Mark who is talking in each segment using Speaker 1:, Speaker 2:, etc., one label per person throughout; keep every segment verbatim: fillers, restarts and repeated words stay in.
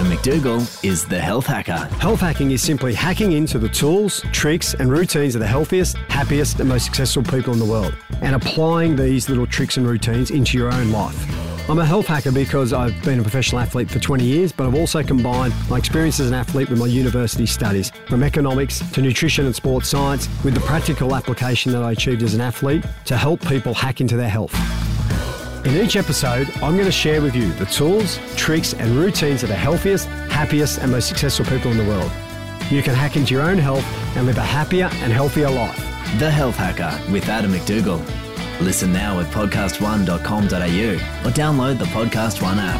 Speaker 1: Adam McDougall is the Health Hacker.
Speaker 2: Health hacking is simply hacking into the tools, tricks and routines of the healthiest, happiest and most successful people in the world and applying these little tricks and routines into your own life. I'm a health hacker because I've been a professional athlete for twenty years, but I've also combined my experience as an athlete with my university studies, from economics to nutrition and sports science, with the practical application that I achieved as an athlete to help people hack into their health. In each episode, I'm going to share with you the tools, tricks and routines of the healthiest, happiest and most successful people in the world. You can hack into your own health and live a happier and healthier life.
Speaker 1: The Health Hacker with Adam McDougall. Listen now at podcast one dot com dot a u or download the Podcast One app.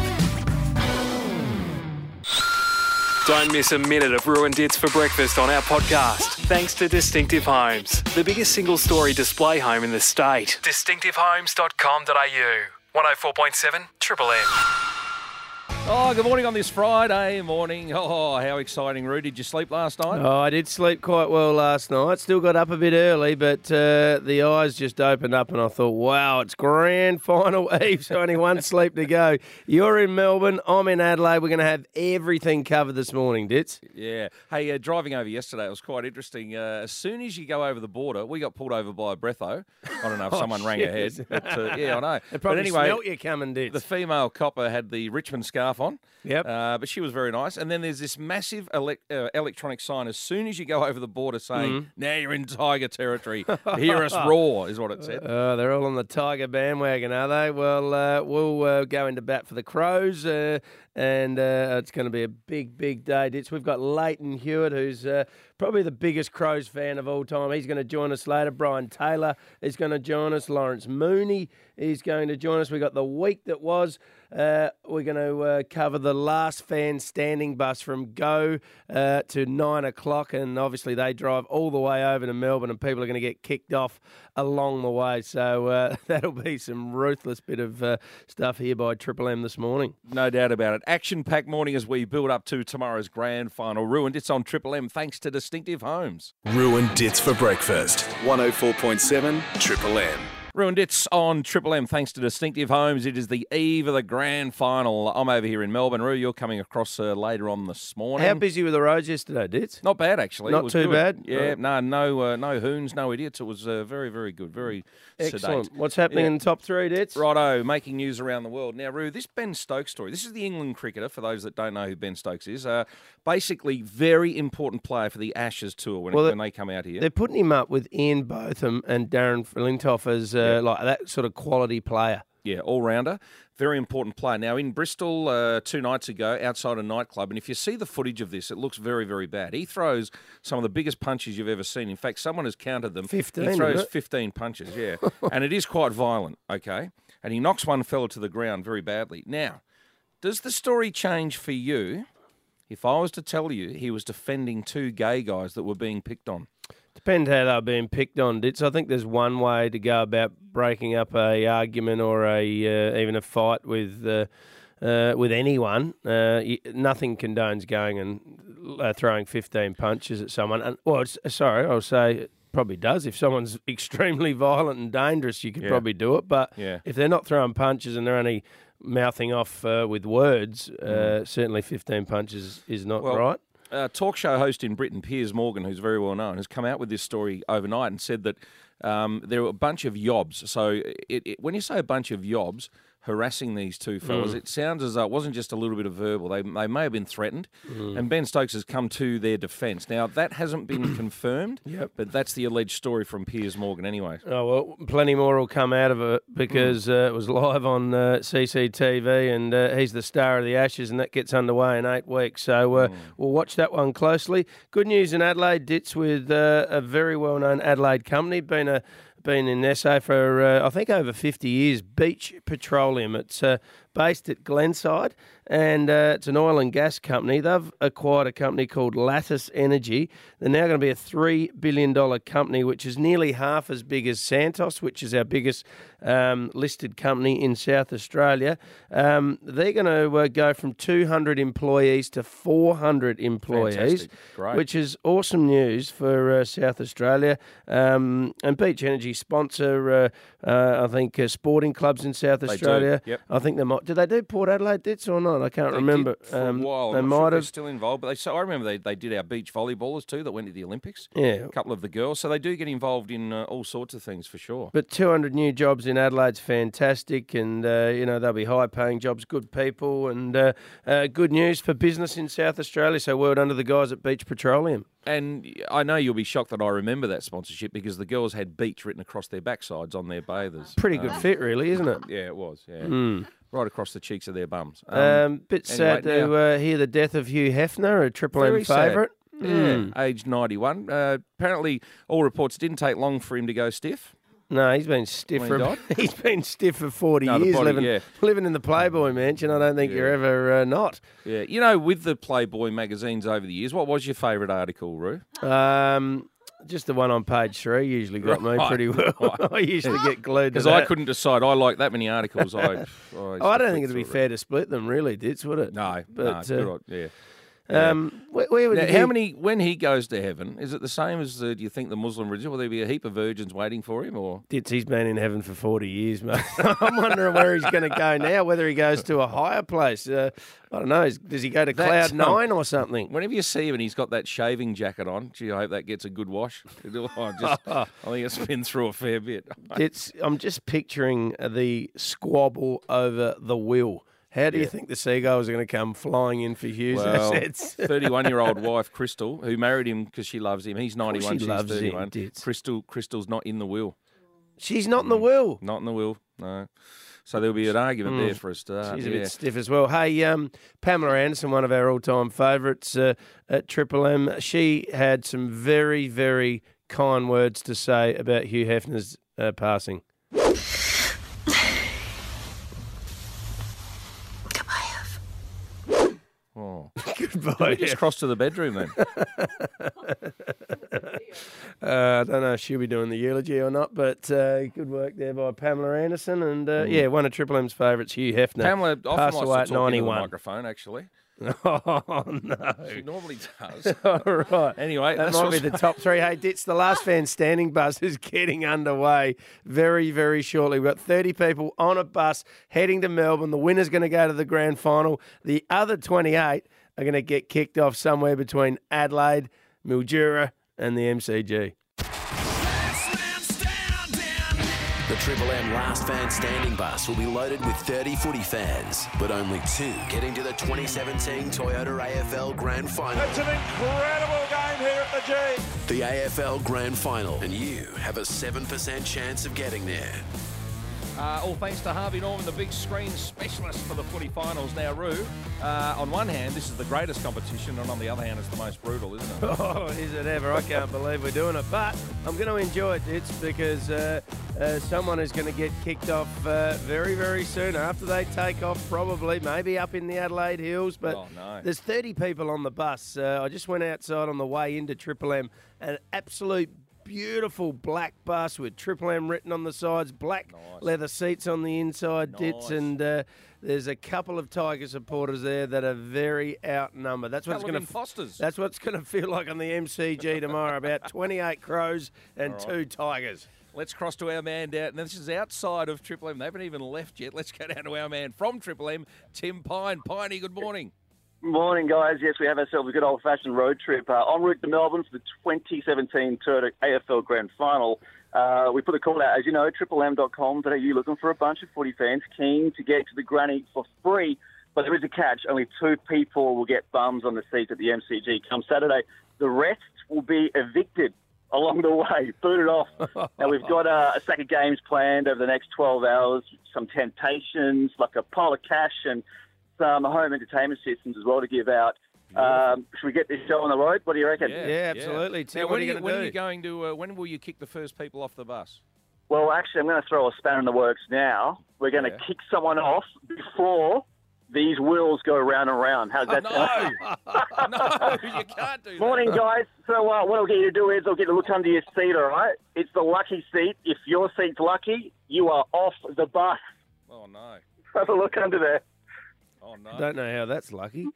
Speaker 3: Don't miss a minute of Ruined Dits for breakfast on our podcast. Thanks to Distinctive Homes, the biggest single-storey display home in the state. distinctive homes dot com dot a u. one oh four point seven Triple M.
Speaker 4: Oh, good morning on this Friday morning. Oh, how exciting, Roo. Did you sleep last night?
Speaker 5: Oh, I did sleep quite well last night. Still got up a bit early, but uh, the eyes just opened up and I thought, wow, it's grand final eve, so only one sleep to go. You're in Melbourne, I'm in Adelaide. We're going to have everything covered this morning, Dits.
Speaker 4: Yeah. Hey, uh, driving over yesterday, it was quite interesting. Uh, as soon as you go over the border, we got pulled over by a breatho. I don't know if
Speaker 5: Oh,
Speaker 4: someone rang
Speaker 5: shit.
Speaker 4: ahead. But, uh, yeah, I know.
Speaker 5: They probably
Speaker 4: but anyway,
Speaker 5: smelt you coming, Dits.
Speaker 4: the female copper had the Richmond scarf on.
Speaker 5: Yep.
Speaker 4: Uh, but she was very nice. And then there's this massive elec uh, electronic sign as soon as you go over the border saying,
Speaker 5: Mm.
Speaker 4: now you're in tiger territory. Hear us roar, is what it said.
Speaker 5: Oh, they're all on the Tiger bandwagon, are they? Well, uh, we'll uh, go into bat for the Crows, uh, and uh, it's going to be a big, big day. Dits. We've got Leighton Hewitt, who's uh, probably the biggest Crows fan of all time. He's going to join us later. Brian Taylor is going to join us. Lawrence Mooney is going to join us. We've got the week that was. Uh, we're going to uh, cover the last fan standing bus from Go uh, to nine o'clock, and obviously they drive all the way over to Melbourne, and people are going to get kicked off along the way. So uh, that'll be some ruthless bit of uh, stuff here by Triple M this morning.
Speaker 4: No doubt about it. Action-packed morning as we build up to tomorrow's grand final. Ruined It's on Triple M thanks to Distinctive Homes.
Speaker 6: Ruined Dits for breakfast. one oh four point seven Triple M.
Speaker 4: Ruined It's on Triple M thanks to Distinctive Homes. It is the eve of the grand final. I'm over here in Melbourne. Roo, you're coming across uh, later on this morning.
Speaker 5: How busy were the roads yesterday, Dits?
Speaker 4: Not bad, actually.
Speaker 5: Not
Speaker 4: It was
Speaker 5: too
Speaker 4: good.
Speaker 5: bad?
Speaker 4: Yeah,
Speaker 5: Right.
Speaker 4: no, no, uh, no hoons, no idiots. It was uh, very, very good, very
Speaker 5: Excellent.
Speaker 4: sedate.
Speaker 5: What's happening
Speaker 4: Yeah.
Speaker 5: in the top three, Dits?
Speaker 4: Righto, making news around the world. Now, Roo, this Ben Stokes story, this is the England cricketer, for those that don't know who Ben Stokes is. Uh, basically, very important player for the Ashes tour when,
Speaker 5: Well,
Speaker 4: it, when they come out here.
Speaker 5: They're putting him up with Ian Botham and Darren Flintoff as uh, like that sort of quality player.
Speaker 4: Yeah, all-rounder. Very important player. Now, in Bristol uh, two nights ago, outside a nightclub, and if you see the footage of this, it looks very, very bad. He throws some of the biggest punches you've ever seen. In fact, someone has counted them.
Speaker 5: fifteen,
Speaker 4: He throws
Speaker 5: isn't it?
Speaker 4: fifteen punches, yeah. And it is quite violent, okay? And he knocks one fella to the ground very badly. Now, does the story change for you if I was to tell you he was defending two gay guys that were being picked on?
Speaker 5: Depends how they're being picked on, Dits. I think there's one way to go about breaking up a argument or a uh, even a fight with uh, uh, with anyone. Uh, you, nothing condones going and uh, throwing fifteen punches at someone. And, well, it's, sorry, I'll say it probably does. If someone's extremely violent and dangerous, you could
Speaker 4: Yeah.
Speaker 5: probably do it. But
Speaker 4: Yeah.
Speaker 5: if they're not throwing punches and they're only mouthing off uh, with words, uh, certainly fifteen punches is not
Speaker 4: Well,
Speaker 5: right.
Speaker 4: Uh, talk show host in Britain, Piers Morgan, who's very well known, has come out with this story overnight and said that um, there were a bunch of yobs. So it, it, when you say a bunch of yobs harassing these two fellas,
Speaker 5: Mm.
Speaker 4: it sounds as though it wasn't just a little bit of verbal. They they may have been threatened,
Speaker 5: Mm.
Speaker 4: and Ben Stokes has come to their defence. Now, that hasn't been confirmed,
Speaker 5: Yep.
Speaker 4: but that's the alleged story from Piers Morgan anyway.
Speaker 5: Oh, well, plenty more will come out of it because uh, it was live on uh, C C T V and uh, he's the star of the Ashes and that gets underway in eight weeks. So uh, we'll watch that one closely. Good news in Adelaide, Dits, with uh, a very well-known Adelaide company, been a been in S A for, uh, I think, over fifty years, Beach Petroleum. It's uh, based at Glenside, and uh, it's an oil and gas company. They've acquired a company called Lattice Energy. They're now going to be a three billion dollars company, which is nearly half as big as Santos, which is our biggest um, listed company in South Australia. Um, they're going to uh, go from two hundred employees to four hundred employees,
Speaker 4: Fantastic. Great.
Speaker 5: which is awesome news for uh, South Australia. Um, and Beach Energy sponsor uh, Uh, I think uh, sporting clubs in South
Speaker 4: They do,
Speaker 5: Australia.
Speaker 4: yep.
Speaker 5: I think they might. Did they do Port Adelaide Dits or not? I can't
Speaker 4: They
Speaker 5: remember.
Speaker 4: did for
Speaker 5: Um,
Speaker 4: a while.
Speaker 5: They
Speaker 4: I'm not sure
Speaker 5: might
Speaker 4: if they're
Speaker 5: have.
Speaker 4: still involved, but they. So I remember they, they did our beach volleyballers too that went to the Olympics.
Speaker 5: Yeah.
Speaker 4: A couple of the girls, so they do get involved in uh, all sorts of things for sure.
Speaker 5: But two hundred new jobs in Adelaide's fantastic, and uh, you know they'll be high-paying jobs, good people, and uh, uh, good news for business in South Australia. So well done to the guys at Beach Petroleum.
Speaker 4: And I know you'll be shocked that I remember that sponsorship because the girls had beach written across their backsides on their bathers.
Speaker 5: Pretty good
Speaker 4: Um,
Speaker 5: fit, really, isn't it?
Speaker 4: Yeah, it was. Yeah,
Speaker 5: Mm.
Speaker 4: right across the cheeks of their bums. Um,
Speaker 5: Um, bit
Speaker 4: anyway,
Speaker 5: sad to
Speaker 4: now-
Speaker 5: uh, hear the death of Hugh Hefner, a Triple M
Speaker 4: Very sad.
Speaker 5: favourite.
Speaker 4: Yeah,
Speaker 5: Mm.
Speaker 4: aged ninety-one. Uh, apparently, all reports didn't take long for him to go stiff.
Speaker 5: No, he's been stiff
Speaker 4: When
Speaker 5: for
Speaker 4: he
Speaker 5: about- he's been stiff for forty
Speaker 4: No, the
Speaker 5: years,
Speaker 4: body,
Speaker 5: living
Speaker 4: yeah.
Speaker 5: living in the Playboy mansion. I don't think
Speaker 4: Yeah.
Speaker 5: you're ever uh, not.
Speaker 4: Yeah, you know, with the Playboy magazines over the years, what was your favourite article, Roo?
Speaker 5: Um, just the one on page three usually got me
Speaker 4: Right.
Speaker 5: pretty well. I used to get glued to
Speaker 4: Because
Speaker 5: that.
Speaker 4: I couldn't decide. I like that many articles. I, I, used
Speaker 5: Oh,
Speaker 4: to
Speaker 5: I don't
Speaker 4: flick
Speaker 5: think it'd be
Speaker 4: through
Speaker 5: fair to split them, really, Dits, would it?
Speaker 4: No,
Speaker 5: But,
Speaker 4: no,
Speaker 5: uh,
Speaker 4: good on- yeah.
Speaker 5: Um, where, where would
Speaker 4: Now,
Speaker 5: he-
Speaker 4: how many? When he goes to heaven, is it the same as? Uh, do you think the Muslim religion? Will there be a heap of virgins waiting for him, or
Speaker 5: Dits, he's been in heaven for forty years, mate. I'm wondering where he's going to go now, whether he goes to a higher place. Uh, I don't know. Is- Does he go to
Speaker 4: That's,
Speaker 5: Cloud
Speaker 4: um,
Speaker 5: Nine or something?
Speaker 4: whenever you see him and he's got that shaving jacket on? Gee, I hope that gets a good wash. I, just, I think it's been through a fair bit.
Speaker 5: It's, I'm just picturing the squabble over the will. How do you think the seagulls are going to come flying in for Hughes'
Speaker 4: Well,
Speaker 5: assets?
Speaker 4: thirty-one-year-old wife Crystal, who married him because she loves him. He's ninety-one.
Speaker 5: she
Speaker 4: She's
Speaker 5: loves him,
Speaker 4: thirty-one.
Speaker 5: Dits.
Speaker 4: Crystal, Crystal's not in the will.
Speaker 5: She's not in the will.
Speaker 4: Not in the will. No. So there'll be an argument there for a start.
Speaker 5: She's a
Speaker 4: yeah.
Speaker 5: bit stiff as well. Hey, um, Pamela Anderson, one of our all-time favourites uh, at Triple M, she had some very, very kind words to say about Hugh Hefner's uh, passing.
Speaker 4: Oh.
Speaker 5: Goodbye.
Speaker 4: We just cross to the bedroom then.
Speaker 5: Uh, I don't know if she'll be doing the eulogy or not, but uh, good work there by Pamela Anderson. And, uh, yeah, one of Triple M's favourites, Hugh Hefner.
Speaker 4: Pamela often
Speaker 5: passed away
Speaker 4: likes
Speaker 5: at
Speaker 4: to talk into the
Speaker 5: ninety-one.
Speaker 4: microphone, actually.
Speaker 5: Oh, no.
Speaker 4: She normally does.
Speaker 5: All right.
Speaker 4: Anyway,
Speaker 5: That
Speaker 4: that's
Speaker 5: might be
Speaker 4: what's-
Speaker 5: the top three. Hey, Dits, the last fan standing bus is getting underway very, very shortly. We've got thirty people on a bus heading to Melbourne. The winner's going to go to the grand final. The other twenty-eight are going to get kicked off somewhere between Adelaide, Mildura and the M C G.
Speaker 7: The Triple M Last Fan Standing Bus will be loaded with thirty footy fans, but only two getting to the twenty seventeen Toyota A F L Grand Final.
Speaker 8: It's an incredible game here at the G.
Speaker 7: The A F L Grand Final, and you have a seven percent chance of getting there.
Speaker 4: Uh, all thanks to Harvey Norman, the big screen specialist for the footy finals. Now, Roo, uh, on one hand, this is the greatest competition, and on the other hand, it's the most brutal, isn't it?
Speaker 5: Oh, is it ever? I can't believe we're doing it. But I'm going to enjoy it, Dits, because uh, uh, someone is going to get kicked off uh, very, very soon after they take off, probably, maybe up in the Adelaide Hills. But
Speaker 4: Oh, no.
Speaker 5: there's thirty people on the bus. Uh, I just went outside on the way into Triple M, an absolute beautiful black bus with Triple M written on the sides, black
Speaker 4: Nice.
Speaker 5: leather seats on the inside, Dits,
Speaker 4: Nice.
Speaker 5: and uh, there's a couple of Tiger supporters there that are very outnumbered. That's what it's going
Speaker 4: Paladin
Speaker 5: to
Speaker 4: Fosters.
Speaker 5: That's what it's going to feel like on the M C G tomorrow. About twenty-eight crows and two tigers.
Speaker 4: Let's cross to our man down. Now, this is outside of Triple M. They haven't even left yet. Let's go down to our man from Triple M, Tim Pine. Piney, good morning.
Speaker 9: Morning, guys. Yes, we have ourselves a good old-fashioned road trip. Uh, en route to Melbourne for the twenty seventeen Toyota A F L Grand Final. Uh, we put a call out, as you know, triple m dot com dot a u, looking for a bunch of footy fans keen to get to the granny for free. But there is a catch. Only two people will get bums on the seats at the M C G come Saturday. The rest will be evicted along the way, booted off. Now, we've got uh, a stack of games planned over the next twelve hours, some temptations, like a pile of cash and some home entertainment systems as well to give out. Um, should we get this show on the road? What do you reckon?
Speaker 5: Yeah, absolutely. Tim,
Speaker 4: Now,
Speaker 5: what
Speaker 4: when
Speaker 5: are you
Speaker 4: you,
Speaker 5: going
Speaker 4: when
Speaker 5: to
Speaker 4: are
Speaker 5: do?
Speaker 4: you going to? Uh, when will you kick the first people off the bus?
Speaker 9: Well, actually, I'm going to throw a spanner in the works now. We're going to
Speaker 4: Yeah.
Speaker 9: kick someone off before these wheels go round and round. How's that sound?
Speaker 4: No, no, you can't do that.
Speaker 9: Morning, guys. So uh, what I'll get you to do is I'll get you to look under your seat, all right? It's the lucky seat. If your seat's lucky, you are off the bus.
Speaker 4: Oh no,
Speaker 9: Have a look under there.
Speaker 4: oh no.
Speaker 5: Don't know how that's lucky.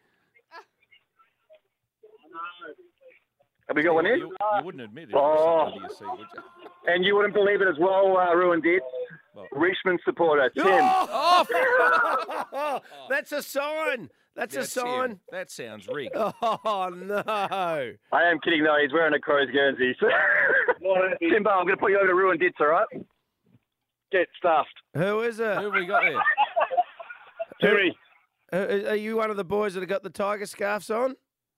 Speaker 9: Have we got one in?
Speaker 4: You, you wouldn't admit it.
Speaker 9: Oh.
Speaker 4: Under your seat, would you?
Speaker 9: And you wouldn't believe it as well, uh, Ruin did. Richmond supporter, Tim.
Speaker 5: Oh, that's a sign. That's, That's a sign.
Speaker 4: Him. That sounds rigged.
Speaker 5: Oh, no.
Speaker 9: I am kidding, though. He's wearing a Crows Guernsey. Timbo, I'm going to put you over to Ruin Dits, all right? Get stuffed.
Speaker 5: Who is it?
Speaker 4: Who have we got there?
Speaker 9: Jimmy.
Speaker 5: Uh, are you one of the boys that have got the tiger scarves on?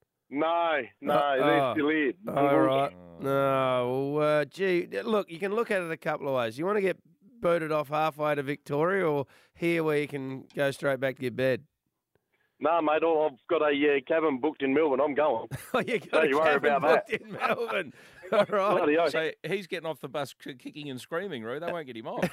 Speaker 9: No, no,
Speaker 5: Uh,
Speaker 9: they're
Speaker 5: oh.
Speaker 9: still in.
Speaker 5: All right. No, well, uh, gee, look, you can look at it a couple of ways. You want to get booted off halfway to Victoria, or here where you can go straight back to your bed?
Speaker 9: No, mate, all- I've got a uh, cabin booked in Melbourne. I'm going.
Speaker 5: Oh, you got
Speaker 9: Don't
Speaker 5: a
Speaker 9: you worry
Speaker 5: cabin
Speaker 9: about
Speaker 5: booked in Melbourne. All right.
Speaker 9: Bloody oath.
Speaker 4: So he's getting off the bus k- kicking and screaming, Roo. They won't get him off.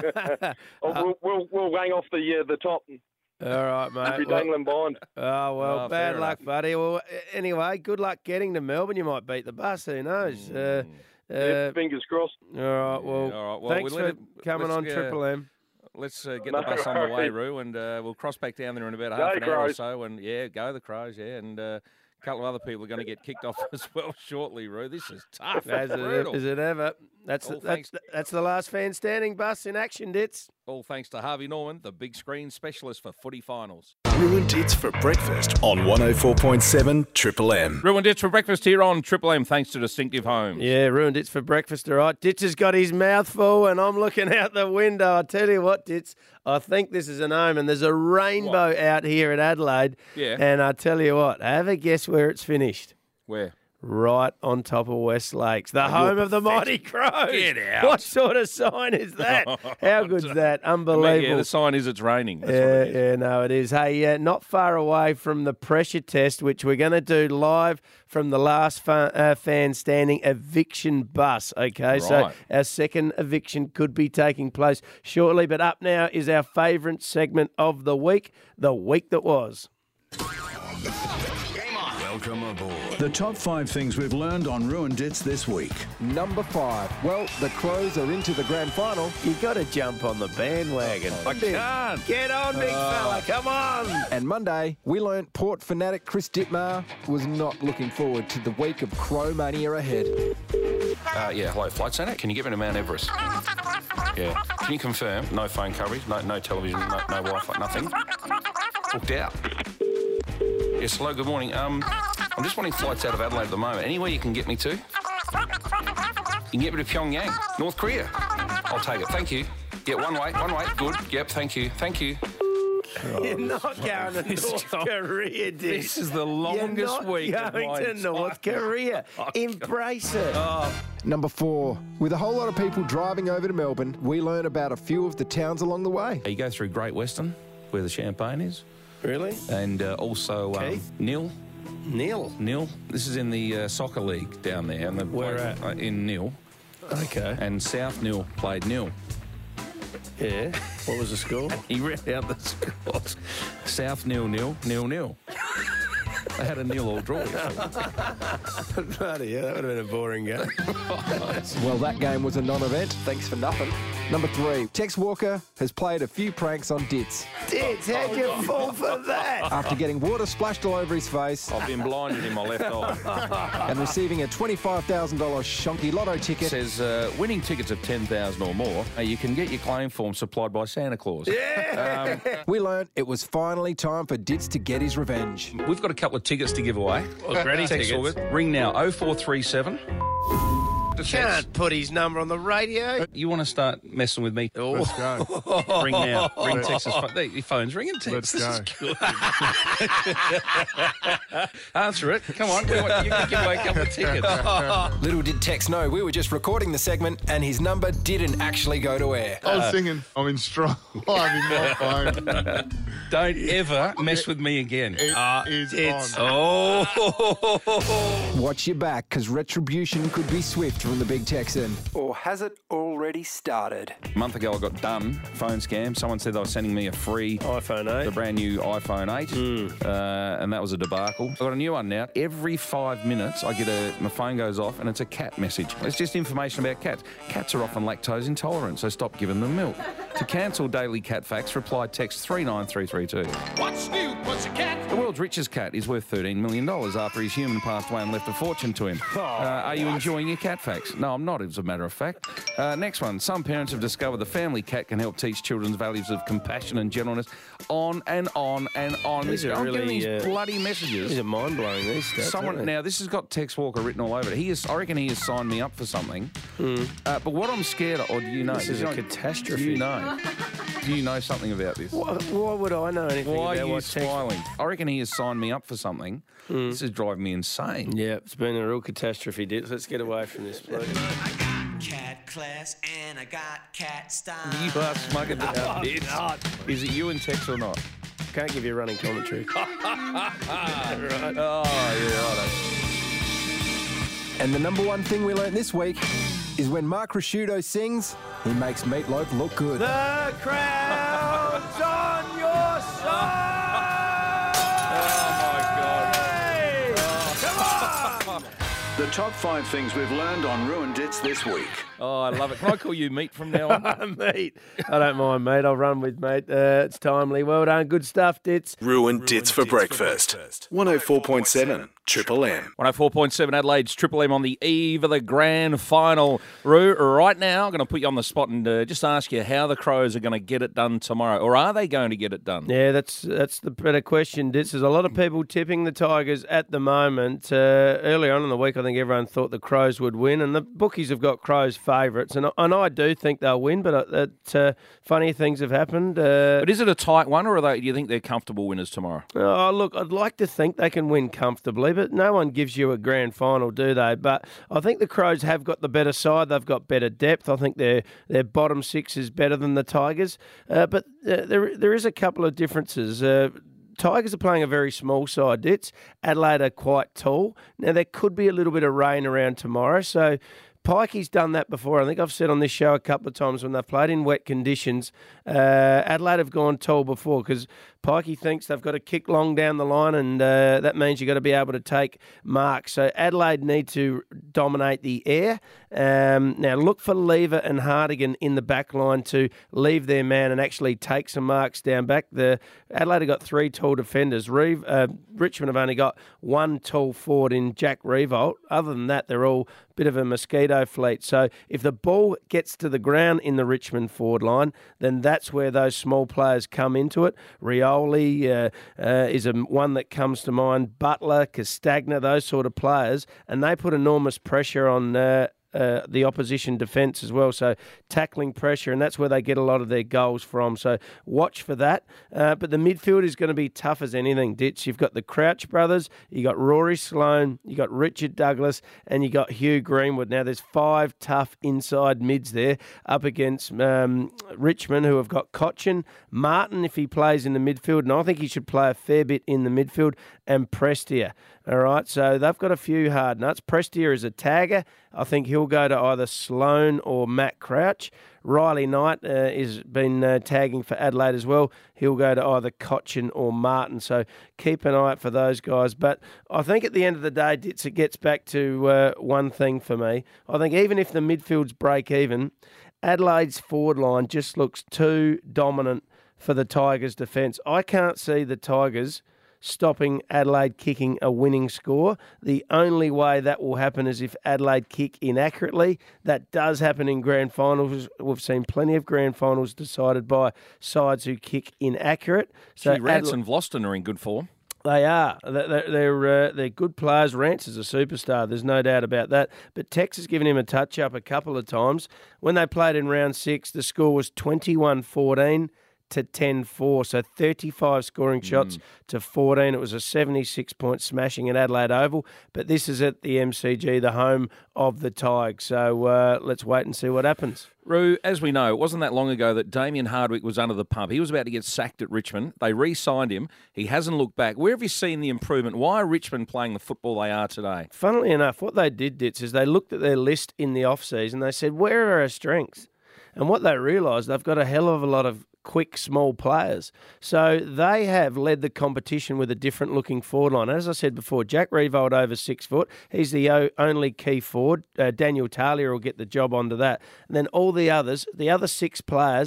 Speaker 9: Oh, we'll, we'll, we'll hang off the uh, the top and
Speaker 5: All right, mate.
Speaker 9: be
Speaker 5: Well-
Speaker 9: dangling behind.
Speaker 5: Oh, well,
Speaker 4: Oh,
Speaker 5: bad
Speaker 4: fair
Speaker 5: luck,
Speaker 4: enough.
Speaker 5: buddy. Well, a- anyway, good luck getting to Melbourne. You might beat the bus. Who knows? Uh, uh,
Speaker 9: Yeah, fingers crossed.
Speaker 5: all right, well,
Speaker 4: Yeah, all right. Well,
Speaker 5: thanks
Speaker 4: we'll let
Speaker 5: for
Speaker 4: it-
Speaker 5: coming
Speaker 4: let's,
Speaker 5: on
Speaker 4: uh,
Speaker 5: Triple M.
Speaker 4: Let's uh, get
Speaker 9: No
Speaker 4: the bus on the way,
Speaker 9: worries.
Speaker 4: Roo, and uh, we'll cross back down there in about
Speaker 9: Go
Speaker 4: half an hour or
Speaker 9: Crows.
Speaker 4: so. And yeah, go the Crows, yeah. And uh, a couple of other people are going to get kicked off as well shortly, Roo. This is tough.
Speaker 5: As it,
Speaker 4: Brutal.
Speaker 5: as it ever. That's
Speaker 4: All
Speaker 5: the,
Speaker 4: thanks-
Speaker 5: that's, that's the last fan standing bus in action, Dits.
Speaker 4: All thanks to Harvey Norman, the big screen specialist for footy finals.
Speaker 6: Ruin Dits for breakfast on one oh four point seven Triple M.
Speaker 4: Ruined Ditch for breakfast here on Triple M, thanks to Distinctive Homes.
Speaker 5: Yeah, ruined Dits for breakfast, all right. Ditch has got his mouth full, and I'm looking out the window. I tell you what, Dits, I think this is an omen. There's a rainbow out here at Adelaide.
Speaker 4: Yeah.
Speaker 5: And I tell you what, have a guess where it's finished.
Speaker 4: Where?
Speaker 5: Right on top of West Lakes, the home of the Mighty Crows.
Speaker 4: Get out.
Speaker 5: What sort of sign is that? How good's that? Unbelievable.
Speaker 4: Yeah, the sign is it's raining. That's
Speaker 5: Yeah,
Speaker 4: what it is.
Speaker 5: yeah, no, it is. Hey, uh, not far away from the pressure test, which we're going to do live from the last fa- uh, fan standing eviction bus. Okay, so
Speaker 4: Right.
Speaker 5: our second eviction could be taking place shortly. But up now is our favourite segment of the week, the week that was.
Speaker 6: Welcome aboard. The top five things we've learned on Ruin Dits this week.
Speaker 10: Number five. Well, the Crows are into the grand final.
Speaker 5: You got to jump on the bandwagon.
Speaker 4: I can't.
Speaker 5: Get on, big fella. Come on.
Speaker 10: And Monday, we learnt Port fanatic Chris Dittmar was not looking forward to the week of Crow mania ahead.
Speaker 11: Uh, yeah, hello, Flight Centre. Can you get me to Mount Everest? Yeah. Can you confirm? No phone coverage, no, no television, no, no Wi-Fi, nothing? Booked out. Yes, hello, good morning. Um, I'm just wanting flights out of Adelaide at the moment. Anywhere you can get me to? You can get me to Pyongyang, North Korea. I'll take it. Thank you. Yeah, one way, one way. Good. Yep, thank you. Thank you.
Speaker 5: You're not going to North Korea, Dick.
Speaker 4: This is the longest
Speaker 5: You're not
Speaker 4: week of
Speaker 5: going
Speaker 4: my
Speaker 5: to
Speaker 4: entire-
Speaker 5: North Korea. Embrace it.
Speaker 10: Number four. With a whole lot of people driving over to Melbourne, we learn about a few of the towns along the way.
Speaker 11: You go through Great Western, where the champagne is,
Speaker 5: Really?
Speaker 11: and uh, also um,
Speaker 5: Keith?
Speaker 11: Nil.
Speaker 5: Neil.
Speaker 11: Nil. This is in the uh, soccer league down there. And the
Speaker 5: Where
Speaker 11: place- uh, in Nil.
Speaker 5: Okay.
Speaker 11: And South Nil played Nil.
Speaker 5: Yeah. What was the score?
Speaker 11: He read out the scores. South nil nil nil nil. They had a nil all draw.
Speaker 5: Bloody hell, that would have been a boring game.
Speaker 10: Well, that game was a non-event. Thanks for nothing. Number three. Tex Walker has played a few pranks on Dits.
Speaker 5: Dits, how'd you fall for that?
Speaker 10: After getting water splashed all over his face
Speaker 4: I've been blinded in my left eye.
Speaker 10: and receiving a twenty-five thousand dollars Shonky Lotto
Speaker 4: It
Speaker 10: ticket.
Speaker 4: says uh, winning tickets of ten thousand or more, uh, you can get your claim form supplied by Santa Claus.
Speaker 5: Yeah.
Speaker 4: Um,
Speaker 10: We learnt it was finally time for Dits to get his revenge.
Speaker 11: We've got a couple of tickets to give away.
Speaker 5: Well, granny
Speaker 11: Text
Speaker 5: tickets.
Speaker 11: August. Ring now oh four three seven.
Speaker 5: Can't put his number on the radio.
Speaker 11: You want to start messing with me? Oh.
Speaker 12: Let's go.
Speaker 11: Ring now. Ring Texas. phone. There, your phone's ringing. Text.
Speaker 12: Let's
Speaker 11: This
Speaker 12: go.
Speaker 11: is good. Answer it. Come on. We want, you can give away a couple of tickets.
Speaker 10: Little did Tex know we were just recording the segment and his number didn't actually go to air.
Speaker 12: I was singing, I'm in strong. I'm in my phone.
Speaker 11: Don't ever mess with me again.
Speaker 12: It
Speaker 11: Uh,
Speaker 12: is
Speaker 5: it's-
Speaker 12: on.
Speaker 11: Oh.
Speaker 10: Watch your back, because retribution could be swift from the big Texan. Or has it already started?
Speaker 11: A month ago, I got done. Phone scam. Someone said they were sending me a free,
Speaker 5: iPhone eight.
Speaker 11: the brand new iPhone eight, uh, and that was a debacle. I've got a new one now. Every five minutes, I get a my phone goes off, and it's a cat message. It's just information about cats. Cats are often lactose intolerant, so stop giving them milk. To cancel daily cat facts, reply text three nine three three two.
Speaker 8: What's new, pussycat?
Speaker 11: The world's richest cat is worth thirteen million dollars after his human passed away and left a fortune to him. Uh, are you enjoying your cat facts? No, I'm not, as a matter of fact. Uh, next one. Some parents have discovered the family cat can help teach children's values of compassion and gentleness. On and on and on.
Speaker 5: These are
Speaker 11: I'm
Speaker 5: really,
Speaker 11: getting these
Speaker 5: uh,
Speaker 11: bloody messages.
Speaker 5: These are mind-blowing, these stats,
Speaker 11: Someone
Speaker 5: aren't they?
Speaker 11: Now, this has got Tex Walker written all over it. He is, I reckon he has signed me up for something.
Speaker 5: Mm.
Speaker 11: Uh, but what I'm scared of, or do you know?
Speaker 5: This is
Speaker 11: Do
Speaker 5: a
Speaker 11: you know-
Speaker 5: catastrophe.
Speaker 11: Do you know? Do you know something about this?
Speaker 5: Why, why would I know anything
Speaker 11: Why
Speaker 5: about
Speaker 11: are you
Speaker 5: what Tex-
Speaker 11: smiling? I reckon he has signed me up for something.
Speaker 5: Mm.
Speaker 11: This is driving me insane.
Speaker 5: Yeah, it's been a real catastrophe, Ditz. Let's get away from this, please.
Speaker 13: Cat class and I got cat style.
Speaker 11: You are smug about
Speaker 5: I'm
Speaker 11: this.
Speaker 5: not.
Speaker 11: Is it you and Tex or not?
Speaker 5: Can't give you a running commentary.
Speaker 11: Right. Oh, yeah, righto.
Speaker 10: And the number one thing we learnt this week is when Mark Rasciuto sings, he makes Meatloaf look good.
Speaker 5: The crowd's on your side!
Speaker 11: Oh, my God.
Speaker 5: Hey! Come on!
Speaker 6: The top five things we've learned on Ruined Dits this week.
Speaker 11: Oh, I love it. Can I call you Meat from now on?
Speaker 5: Mate, I don't mind, mate. I'll run with, mate. Uh, it's timely. Well done. Good stuff, Ditz.
Speaker 14: Ruined Dits for breakfast. one oh four point seven Triple M.
Speaker 4: one oh four point seven Adelaide's Triple M on the eve of the grand final. Roo, right now, I'm going to put you on the spot and uh, just ask you how the Crows are going to get it done tomorrow, or are they going to get it done?
Speaker 5: Yeah, that's that's the better question, Ditz. There's a lot of people tipping the Tigers at the moment. Uh, early on in the week, I think everyone thought the Crows would win, and the bookies have got Crows favourites, and, and I do think they'll win, but uh, uh, funny things have happened. Uh,
Speaker 4: But is it a tight one, or are they, do you think they're comfortable winners tomorrow?
Speaker 5: Oh, look, I'd like to think they can win comfortably, but no one gives you a grand final, do they? But I think the Crows have got the better side. They've got better depth. I think their their bottom six is better than the Tigers. Uh, but uh, there there is a couple of differences. Uh, Tigers are playing a very small side, Ditz. Adelaide are quite tall. Now, there could be a little bit of rain around tomorrow, so Pikey's done that before. I think I've said on this show a couple of times when they've played in wet conditions, uh, Adelaide have gone tall before because Pikey thinks they've got to kick long down the line, and uh, that means you've got to be able to take marks. So Adelaide need to dominate the air. Um, now look for Lever and Hartigan in the back line to leave their man and actually take some marks down back. The Adelaide have got three tall defenders. Reeve, uh, Richmond have only got one tall forward in Jack Revolt. Other than that, they're all a bit of a mosquito fleet. So if the ball gets to the ground in the Richmond forward line, then that's where those small players come into it. Rioli uh, uh, is a, one that comes to mind. Butler, Castagna, those sort of players, and they put enormous pressure on uh, Uh, the opposition defence as well, so tackling pressure, and that's where they get a lot of their goals from, so watch for that. Uh, but the midfield is going to be tough as anything, Ditch. You've got the Crouch brothers, you got Rory Sloane, you got Richard Douglas, and you got Hugh Greenwood. Now there's five tough inside mids there up against um, Richmond, who have got Cochin, Martin if he plays in the midfield, and I think he should play a fair bit in the midfield, and Prestia. All right, so they've got a few hard nuts. Prestia is a tagger. I think he'll go to either Sloane or Matt Crouch. Riley Knight uh, has been uh, tagging for Adelaide as well. He'll go to either Cochin or Martin. So keep an eye out for those guys. But I think at the end of the day, Ditz, it gets back to uh, one thing for me. I think even if the midfields break even, Adelaide's forward line just looks too dominant for the Tigers' defence. I can't see the Tigers stopping Adelaide kicking a winning score. The only way that will happen is if Adelaide kick inaccurately. That does happen in grand finals. We've seen plenty of grand finals decided by sides who kick inaccurate.
Speaker 4: So Rance Adela- and Vlosten are in good form.
Speaker 5: They are. They're they're, uh, they're good players. Rance is a superstar. There's no doubt about that. But Tex has given him a touch-up a couple of times. When they played in round six, the score was twenty-one fourteen. To ten four, so thirty-five scoring shots mm. to fourteen. It was a seventy-six point smashing at Adelaide Oval, but this is at the M C G, the home of the Tigers. So uh, let's wait and see what happens.
Speaker 4: Roo, as we know, it wasn't that long ago that Damien Hardwick was under the pump. He was about to get sacked at Richmond. They re-signed him. He hasn't looked back. Where have you seen the improvement? Why are Richmond playing the football they are today?
Speaker 5: Funnily enough, what they did, Ditz, is they looked at their list in the off-season. They said, where are our strengths? And what they realised, they've got a hell of a lot of quick, small players. So they have led the competition with a different looking forward line. As I said before, Jack Revolt over six foot. He's the o- only key forward. Uh, Daniel Talia will get the job onto that. And then all the others, the other six players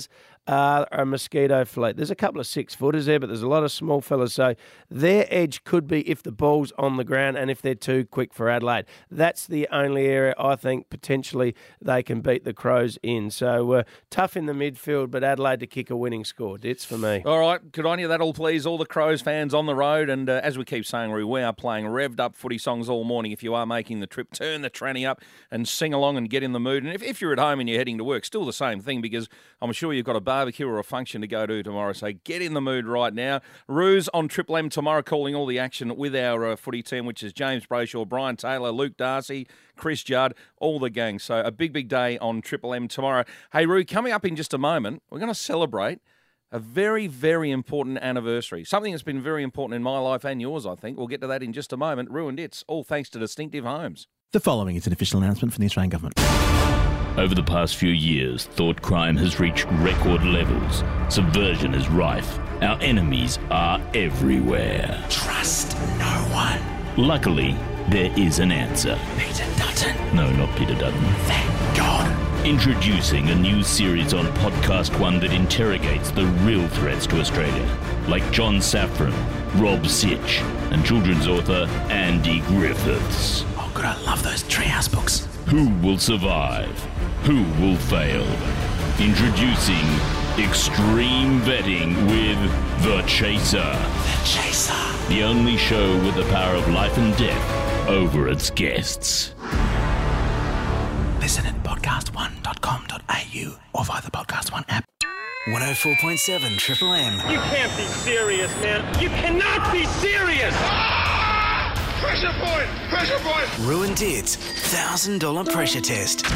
Speaker 5: are a mosquito fleet. There's a couple of six-footers there, but there's a lot of small fellas. So their edge could be if the ball's on the ground and if they're too quick for Adelaide. That's the only area I think potentially they can beat the Crows in. So uh, tough in the midfield, but Adelaide to kick a winning score. It's for me.
Speaker 4: All right, good on you. That'll please all the Crows fans on the road. And uh, as we keep saying, Roo, we are playing revved up footy songs all morning. If you are making the trip, turn the tranny up and sing along and get in the mood. And if, if you're at home and you're heading to work, still the same thing, because I'm sure you've got a barbecue or a function to go to tomorrow. So get in the mood right now. Roo's on Triple M tomorrow, calling all the action with our uh, footy team, which is James Brayshaw, Brian Taylor, Luke Darcy, Chris Judd, all the gang. So a big, big day on Triple M tomorrow. Hey, Roo, coming up in just a moment, we're going to celebrate a very, very important anniversary. Something that's been very important in my life and yours, I think. We'll get to that in just a moment. Ruined It's, all thanks to Distinctive Homes.
Speaker 15: The following is an official announcement from the Australian Government.
Speaker 16: Over the past few years, thought crime has reached record levels. Subversion is rife. Our enemies are everywhere.
Speaker 13: Trust no one.
Speaker 16: Luckily, there is an answer.
Speaker 13: Peter Dutton.
Speaker 16: No, not Peter Dutton.
Speaker 13: Thank God.
Speaker 16: Introducing a new series on Podcast One that interrogates the real threats to Australia, like John Safran, Rob Sitch, and children's author Andy Griffiths.
Speaker 13: Oh, God, I love those Treehouse books.
Speaker 16: Who will survive? Who will fail? Introducing Extreme Vetting with The Chaser.
Speaker 13: The Chaser.
Speaker 16: The only show with the power of life and death over its guests.
Speaker 13: Listen at podcast one dot com dot a u or via the Podcast One app. one oh four point seven Triple M.
Speaker 17: You can't be serious, man. You cannot be serious!
Speaker 8: Ah! Pressure point! Pressure point!
Speaker 13: Ruined It's one thousand dollars pressure test.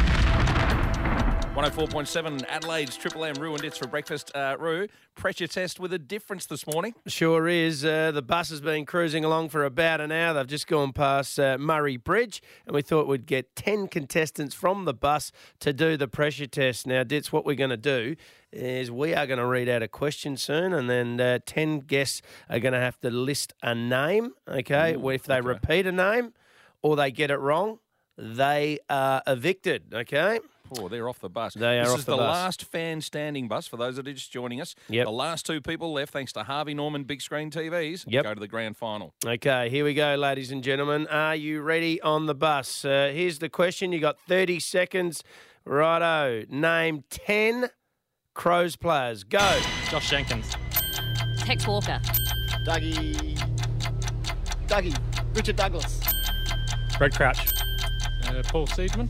Speaker 4: one oh four point seven Adelaide's Triple M Ruined It's for breakfast. Uh, Roo, pressure test with a difference this morning.
Speaker 5: Sure is. Uh, the bus has been cruising along for about an hour. They've just gone past uh, Murray Bridge, and we thought we'd get ten contestants from the bus to do the pressure test. Now, Ditz, what we're going to do is we are going to read out a question soon, and then uh, ten guests are going to have to list a name, okay?
Speaker 4: Ooh,
Speaker 5: if they
Speaker 4: okay.
Speaker 5: repeat a name or they get it wrong, they are evicted, okay?
Speaker 4: Oh, they're off the bus.
Speaker 5: They are
Speaker 4: this
Speaker 5: off
Speaker 4: is
Speaker 5: the
Speaker 4: the
Speaker 5: bus.
Speaker 4: last fan standing bus for those that are just joining us.
Speaker 5: Yep.
Speaker 4: The last two people left, thanks to Harvey Norman Big Screen T Vs,
Speaker 5: Yep.
Speaker 4: go to the grand final.
Speaker 5: Okay, here we go, ladies and gentlemen. Are you ready on the bus? Uh, here's the question. You got thirty seconds. Righto. Name ten Crows players. Go.
Speaker 18: Josh Jenkins.
Speaker 19: Tex Walker.
Speaker 18: Dougie. Dougie. Richard Douglas.
Speaker 20: Brad Crouch.
Speaker 18: Uh, Paul Seidman.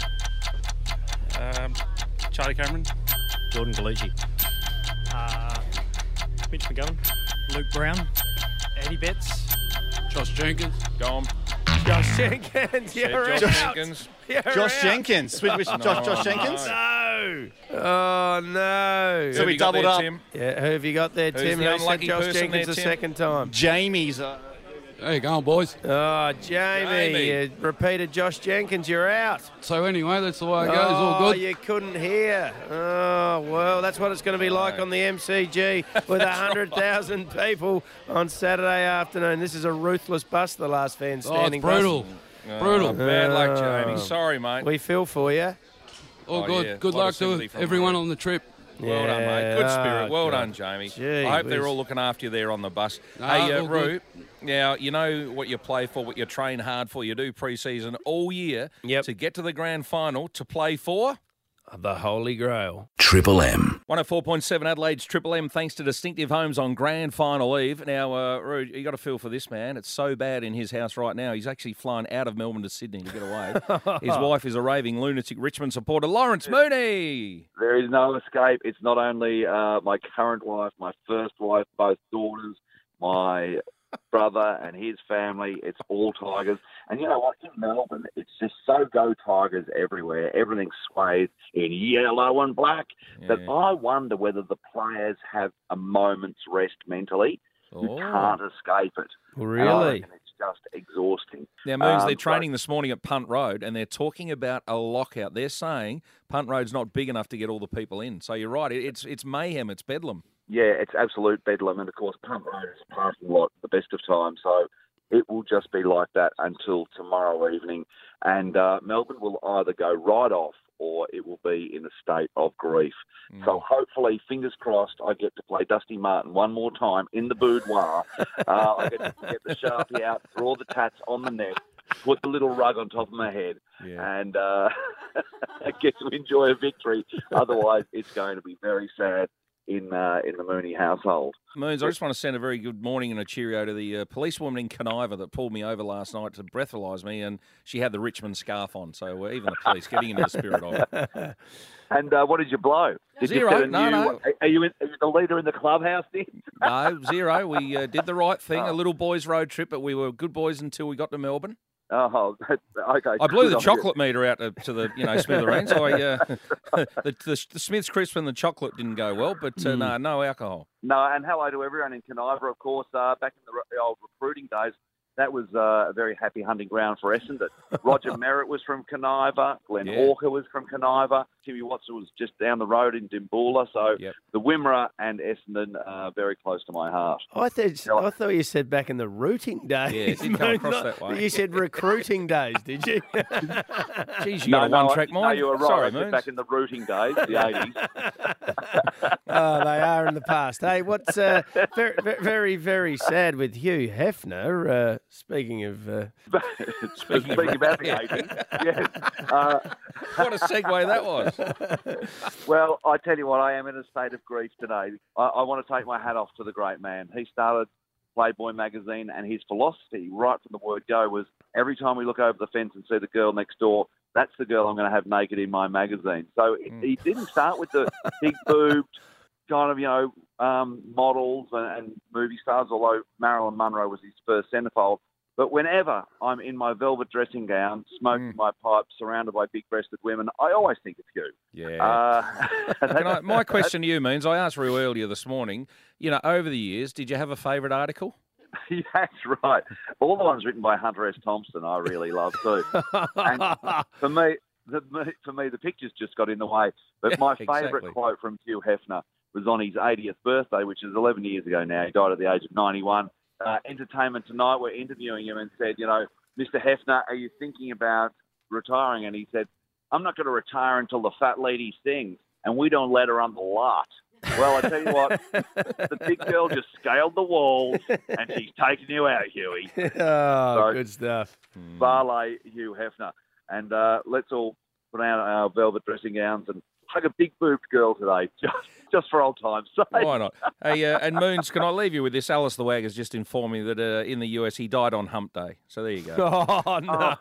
Speaker 20: Um, Charlie Cameron.
Speaker 18: Jordan Galucci.
Speaker 20: Uh, Mitch McGovern.
Speaker 18: Luke Brown.
Speaker 20: Eddie Betts.
Speaker 18: Josh Jenkins.
Speaker 4: Go on.
Speaker 5: Josh Jenkins. You're
Speaker 4: Josh
Speaker 5: out.
Speaker 4: Jenkins.
Speaker 5: You're
Speaker 18: Josh
Speaker 5: out.
Speaker 18: Jenkins. Which, which,
Speaker 4: No,
Speaker 18: Josh, Josh Jenkins?
Speaker 5: No. Oh, no.
Speaker 18: So we
Speaker 4: you got
Speaker 18: doubled
Speaker 4: there,
Speaker 18: up.
Speaker 4: Tim?
Speaker 5: Yeah, who have you got there,
Speaker 4: Who's
Speaker 5: Tim?
Speaker 4: the
Speaker 5: Who said
Speaker 4: unlucky
Speaker 5: Josh
Speaker 4: person
Speaker 5: Jenkins
Speaker 4: there,
Speaker 5: the
Speaker 4: Tim?
Speaker 5: second time?
Speaker 18: Jamie's. Uh,
Speaker 21: How you going, boys?
Speaker 5: Oh, Jamie.
Speaker 4: Jamie.
Speaker 5: You repeated Josh Jenkins. You're out.
Speaker 21: So anyway, that's the way it
Speaker 5: oh,
Speaker 21: goes. All good.
Speaker 5: you couldn't hear. Oh, well, that's what it's going to be like on the M C G with one hundred thousand people on Saturday afternoon. This is a ruthless bus, the last fan
Speaker 21: Oh, it's
Speaker 5: standing
Speaker 21: brutal.
Speaker 5: bus.
Speaker 4: Oh,
Speaker 21: Brutal.
Speaker 4: Bad luck,
Speaker 5: Oh.
Speaker 4: Jamie. Sorry, mate.
Speaker 5: We feel for you.
Speaker 21: All
Speaker 4: Oh,
Speaker 21: good.
Speaker 4: yeah.
Speaker 21: Good
Speaker 4: Lot of
Speaker 21: luck
Speaker 4: sympathy
Speaker 21: to
Speaker 4: from
Speaker 21: everyone
Speaker 4: Murray.
Speaker 21: on the trip.
Speaker 4: Well done, mate. Good spirit.
Speaker 5: Oh,
Speaker 4: Well
Speaker 5: God.
Speaker 4: done, Jamie.
Speaker 5: Gee
Speaker 4: I hope they're
Speaker 5: whiz.
Speaker 4: all looking after you there on the bus.
Speaker 21: Nah,
Speaker 4: hey, uh,
Speaker 21: all
Speaker 4: Roo,
Speaker 21: good.
Speaker 4: now, you know what you play for, what you train hard for. You do pre-season all year
Speaker 5: Yep.
Speaker 4: to get to the grand final to play for
Speaker 5: The Holy Grail.
Speaker 7: Triple M.
Speaker 4: one oh four point seven Adelaide's Triple M, thanks to Distinctive Homes on grand final eve. Now, uh, Roo, you got to feel for this man. It's so bad in his house right now. He's actually flown out of Melbourne to Sydney to get away. His wife is a raving lunatic Richmond supporter, Lawrence Mooney.
Speaker 9: There is no escape. It's not only uh, my current wife, my first wife, both daughters, my brother and his family. It's all Tigers. And you know what? In Melbourne, it's just so go Tigers everywhere. Everything's swathed in yellow and black. That
Speaker 4: Yeah.
Speaker 9: I wonder whether the players have a moment's rest mentally. You
Speaker 4: Oh.
Speaker 9: can't escape it.
Speaker 5: Really?
Speaker 9: And I reckon it's just exhausting.
Speaker 4: Now, Moons,
Speaker 9: Um,
Speaker 4: they're
Speaker 9: but-
Speaker 4: training this morning at Punt Road, and they're talking about a lockout. They're saying Punt Road's not big enough to get all the people in. So you're right. It- It's it's mayhem. It's bedlam.
Speaker 9: Yeah, it's absolute bedlam. And, of course, Punt Road is a parking lot at the best of times. So
Speaker 2: it will just be like that until tomorrow evening. And uh, Melbourne will either go right off or it will be in a state of grief. Mm. So hopefully, fingers crossed, I get to play Dusty Martin one more time in the boudoir. uh, I get to get the Sharpie out, draw the tats on the neck, put the little rug on top of my head, yeah. and uh, get to enjoy a victory. Otherwise, it's going to be very sad in uh, in the Mooney household.
Speaker 4: Moons, I just want to send a very good morning and a cheerio to the uh, policewoman in Caniva that pulled me over last night to breathalyse me, and she had the Richmond scarf on, so uh, even the police getting into the spirit of it.
Speaker 2: And uh, what did you blow? Did
Speaker 4: zero.
Speaker 2: You set a
Speaker 4: no,
Speaker 2: new,
Speaker 4: no.
Speaker 2: Are you, in, are you the leader in the clubhouse, Nick?
Speaker 4: No, zero. We uh, did the right thing, oh. a little boys' road trip, but we were good boys until we got to Melbourne.
Speaker 2: Oh, okay.
Speaker 4: I blew the chocolate meter out to, to the, you know, smithereens. I, uh, the, the, the Smith's crisp and the chocolate didn't go well, but uh, mm. no, no alcohol.
Speaker 2: No, and hello to everyone in Caniva, of course. Uh, back in the, the old recruiting days, that was uh, a very happy hunting ground for Essendon. Roger Merritt was from Caniva. Glenn yeah. Hawker was from Caniva. Timmy Watson was just down the road in Dimboola. So yep. the Wimmera and Essendon are very close to my heart.
Speaker 5: I thought I thought you said back in the rooting days.
Speaker 4: Yeah, it did come across that way.
Speaker 5: You said recruiting days, did you?
Speaker 4: Jeez, you
Speaker 2: no,
Speaker 4: got a
Speaker 2: no,
Speaker 4: one-track mind.
Speaker 2: No, you were right.
Speaker 4: Sorry,
Speaker 2: I said
Speaker 4: Moons.
Speaker 2: back in the rooting days, the eighties.
Speaker 5: Oh, they are in the past. Hey, what's uh, very, very, very sad with Hugh Hefner, uh, speaking of... Uh,
Speaker 2: speaking, speaking about the eighties, yes. Uh,
Speaker 4: what a segue that was.
Speaker 2: Well, I tell you what, I am in a state of grief today. I, I want to take my hat off to the great man. He started Playboy magazine, and his philosophy right from the word go was every time we look over the fence and see the girl next door, that's the girl I'm going to have naked in my magazine. So mm. he didn't start with the big boobed kind of, you know, um, models and, and movie stars, although Marilyn Monroe was his first centerfold. But whenever I'm in my velvet dressing gown, smoking mm. my pipe, surrounded by big-breasted women, I always think of you.
Speaker 4: Yeah.
Speaker 2: Uh,
Speaker 4: Can I, my question to you means, I asked Roo earlier this morning, you know, over the years, did you have a favourite article?
Speaker 2: That's right. All the ones written by Hunter S. Thompson I really love too. And for me, the, for me, the pictures just got in the way. But my favourite
Speaker 4: exactly.
Speaker 2: quote from Hugh Hefner was on his eightieth birthday, which is eleven years ago now. He died at the age of ninety-one. Uh, Entertainment Tonight were interviewing him and said, you know, Mister Hefner, are you thinking about retiring? And he said, I'm not going to retire until the fat lady sings, and we don't let her on the lot. Well, I tell you what, the big girl just scaled the walls, and she's taking you out, Huey.
Speaker 5: Oh, so, good stuff.
Speaker 2: Barley, Hugh Hefner. And uh, let's all put on our velvet dressing gowns and hug a big-boobed girl today, just, just for old time's sake.
Speaker 4: Why not? Hey, uh, and Moons, can I leave you with this? Alice the Wag has just informed me that uh, in the U S he died on Hump Day. So there you go.
Speaker 5: Oh, no.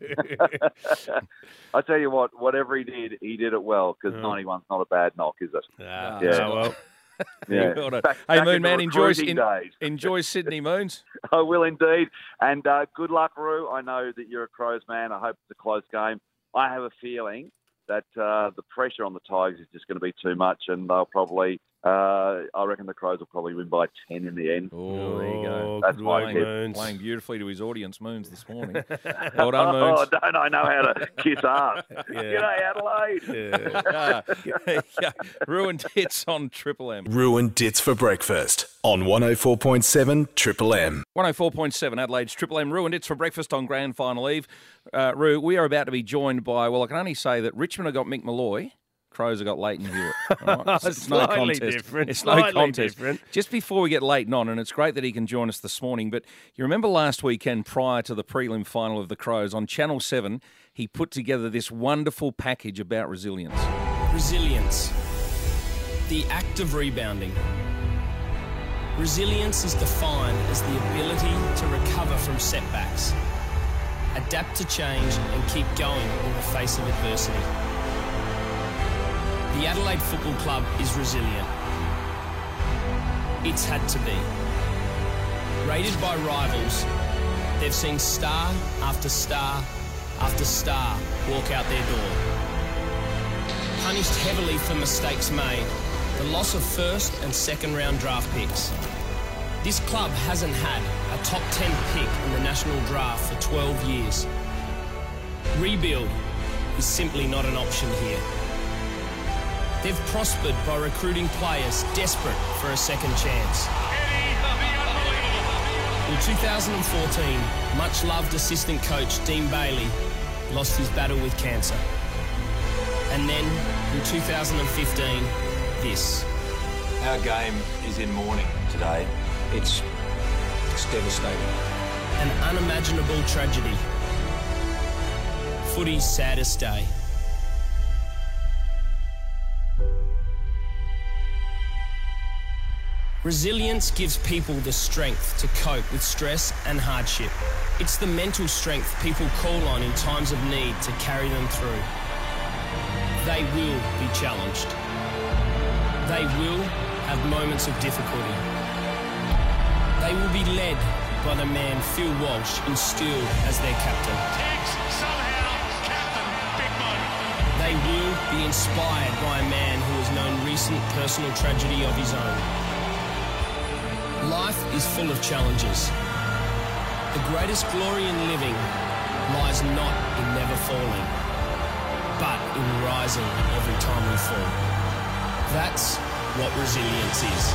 Speaker 2: I tell you what, whatever he did, he did it well, because oh. ninety-one's not a bad knock, is it?
Speaker 5: Ah,
Speaker 2: yeah.
Speaker 5: Oh, well.
Speaker 2: Yeah.
Speaker 4: Well
Speaker 2: back,
Speaker 4: hey,
Speaker 2: back
Speaker 4: Moon Man, enjoy, in,
Speaker 2: days.
Speaker 4: enjoy Sydney, Moons.
Speaker 2: I will indeed. And uh, good luck, Roo. I know that you're a Crows man. I hope it's a close game. I have a feeling that uh, the pressure on the Tigers is just going to be too much, and they'll probably, uh, I reckon the Crows will probably win by ten in the end.
Speaker 4: Oh, there you go.
Speaker 2: That's my
Speaker 4: playing,
Speaker 2: tip.
Speaker 4: Playing beautifully to his audience, Moons, this morning. Well done, Moons.
Speaker 2: Oh, don't I know how to kiss ass. Yeah. G'day, Adelaide.
Speaker 4: Yeah. yeah. yeah. Ruined hits on Triple M.
Speaker 14: Ruined Dits for breakfast on one oh four point seven Triple M.
Speaker 4: one oh four point seven Adelaide's Triple M. Ruined Hits for breakfast on grand final eve. Uh, Roo, we are about to be joined by, well, I can only say that Richmond have got Mick Malloy. Crows have got Leighton Hewitt. Right? It's, it's no contest.
Speaker 5: Different.
Speaker 4: It's
Speaker 5: Slightly
Speaker 4: no contest.
Speaker 5: Different.
Speaker 4: Just before we get Leighton on, and it's great that he can join us this morning, but you remember last weekend prior to the prelim final of the Crows, on Channel seven, he put together this wonderful package about resilience.
Speaker 22: Resilience. The act of rebounding. Resilience is defined as the ability to recover from setbacks, adapt to change, and keep going in the face of adversity. The Adelaide Football Club is resilient. It's had to be. Rated by rivals, they've seen star after star after star walk out their door. Punished heavily for mistakes made, the loss of first and second round draft picks. This club hasn't had a top ten pick in the national draft for twelve years. Rebuild is simply not an option here. They've prospered by recruiting players desperate for a second chance. In two thousand fourteen, much-loved assistant coach Dean Bailey lost his battle with cancer. And then, in two thousand fifteen, this.
Speaker 1: Our game is in mourning today. It's, it's devastating.
Speaker 22: An unimaginable tragedy. Footy's saddest day. Resilience gives people the strength to cope with stress and hardship. It's the mental strength people call on in times of need to carry them through. They will be challenged. They will have moments of difficulty. They will be led by the man Phil Walsh instilled as their captain.
Speaker 8: Tex, somehow, captain, big moment.
Speaker 22: They will be inspired by a man who has known recent personal tragedy of his own. Life is full of challenges. The greatest glory in living lies not in never falling, but in rising every time we fall. That's what resilience is.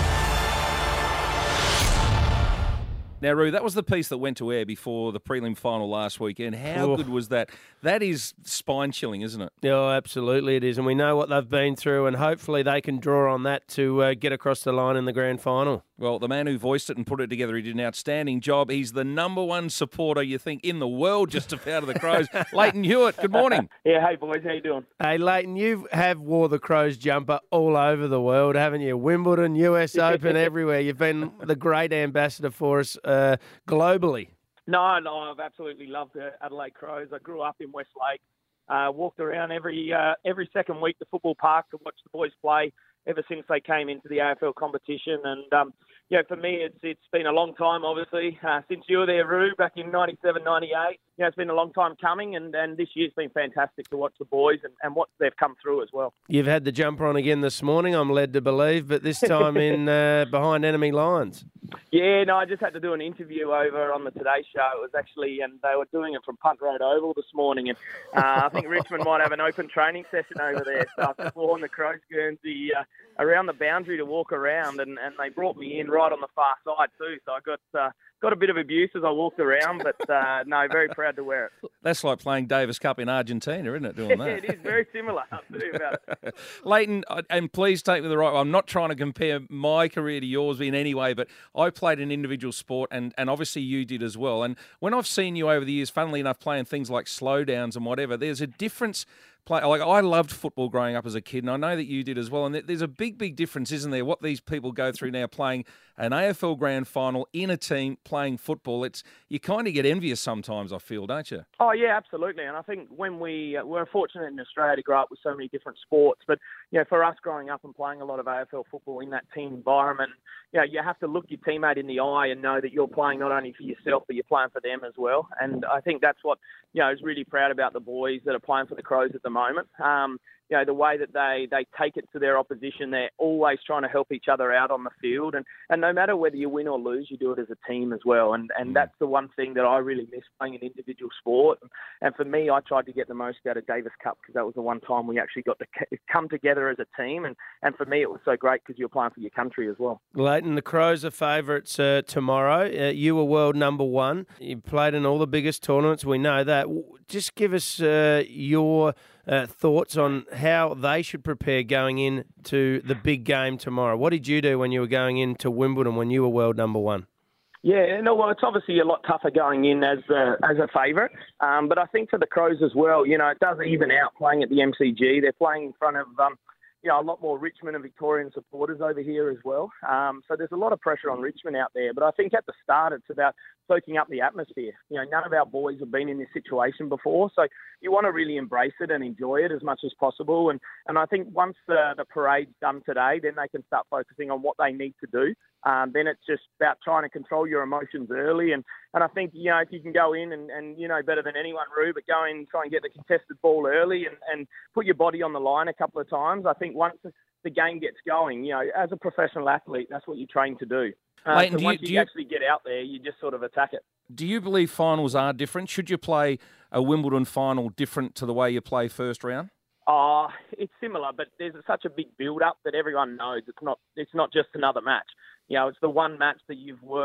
Speaker 4: Now, Roo, that was the piece that went to air before the prelim final last weekend. How
Speaker 5: Oh.
Speaker 4: good was that? That is spine-chilling, isn't it?
Speaker 5: Oh, absolutely it is. And we know what they've been through, and hopefully they can draw on that to uh, get across the line in the grand final.
Speaker 4: Well, the man who voiced it and put it together, he did an outstanding job. He's the number one supporter, you think, in the world just about of the Crows. Leighton Hewitt, good morning.
Speaker 3: Yeah, hey, boys, how you doing?
Speaker 5: Hey, Leighton, you have wore the Crows jumper all over the world, haven't you? Wimbledon, U S Open, everywhere. You've been the great ambassador for us uh, globally.
Speaker 3: No, no, I've absolutely loved the Adelaide Crows. I grew up in Westlake, uh, walked around every uh, every second week to football park to watch the boys play ever since they came into the A F L competition. And, um, yeah, for me, it's it's been a long time, obviously, uh, since you were there, Roo, back in ninety-seven, ninety-eight. Yeah, it's been a long time coming, and, and this year's been fantastic to watch the boys and, and what they've come through as well.
Speaker 5: You've had the jumper on again this morning, I'm led to believe, but this time in uh, behind enemy lines.
Speaker 3: Yeah, no, I just had to do an interview over on the Today Show. It was actually, and they were doing it from Punt Road Oval this morning, and uh, I think Richmond might have an open training session over there. So I've worn the Crows Guernsey uh, around the boundary to walk around, and, and they brought me in right on the far side too. So I got uh, got a bit of abuse as I walked around, but uh, no, very proud to wear it.
Speaker 4: That's like playing Davis Cup in Argentina, isn't it, doing that?
Speaker 3: It is very similar. I'll tell you about it.
Speaker 4: Leighton, and please take me the right way. I'm not trying to compare my career to yours in any way, but I played an individual sport, and, and obviously you did as well. And when I've seen you over the years, funnily enough, playing things like slow downs and whatever, there's a difference. Play, like I loved football growing up as a kid, and I know that you did as well. And there's a big, big difference, isn't there? What these people go through now, playing an A F L grand final in a team, playing football. It's you kind of get envious sometimes, I feel, don't you?
Speaker 3: Oh yeah, absolutely. And I think when we uh, we're fortunate in Australia to grow up with so many different sports, but you know, for us growing up and playing a lot of A F L football in that team environment, you know, you have to look your teammate in the eye and know that you're playing not only for yourself, but you're playing for them as well. And I think that's what, you know, is really proud about the boys that are playing for the Crows at the moment. Um, you know, the way that they, they take it to their opposition, they're always trying to help each other out on the field. And, and no matter whether you win or lose, you do it as a team as well. And and that's the one thing that I really miss playing an individual sport. And for me, I tried to get the most out of Davis Cup because that was the one time we actually got to come together as a team. And, and for me, it was so great because you're playing for your country as well.
Speaker 5: Leighton, the Crows are favourites uh, tomorrow. Uh, you were world number one. You played in all the biggest tournaments. We know that. Just give us uh, your uh, thoughts on how they should prepare going into the big game tomorrow. What did you do when you were going into Wimbledon when you were world number one?
Speaker 3: Yeah, no, well, it's obviously a lot tougher going in as a, as a favourite. Um, but I think for the Crows as well, you know, it does even out playing at the M C G. They're playing in front of, um, you know, a lot more Richmond and Victorian supporters over here as well. Um, so there's a lot of pressure on Richmond out there. But I think at the start, it's about soaking up the atmosphere. You know, none of our boys have been in this situation before. So you want to really embrace it and enjoy it as much as possible. And, and I think once the, the parade's done today, then they can start focusing on what they need to do. Um, then it's just about trying to control your emotions early. And, and I think, you know, if you can go in and, and you know better than anyone, Roo, but go in and try and get the contested ball early and, and put your body on the line a couple of times. I think once the game gets going, you know, as a professional athlete, that's what you train to do. Uh,
Speaker 4: Leighton,
Speaker 3: so
Speaker 4: do
Speaker 3: once
Speaker 4: you,
Speaker 3: you,
Speaker 4: do you,
Speaker 3: actually get out there, you just sort of attack it.
Speaker 4: Do you believe finals are different? Should you play a Wimbledon final different to the way you play first round?
Speaker 3: Oh, it's similar, but there's such a big build-up that everyone knows it's not. It's not just another match. You know, it's the one match that you've worked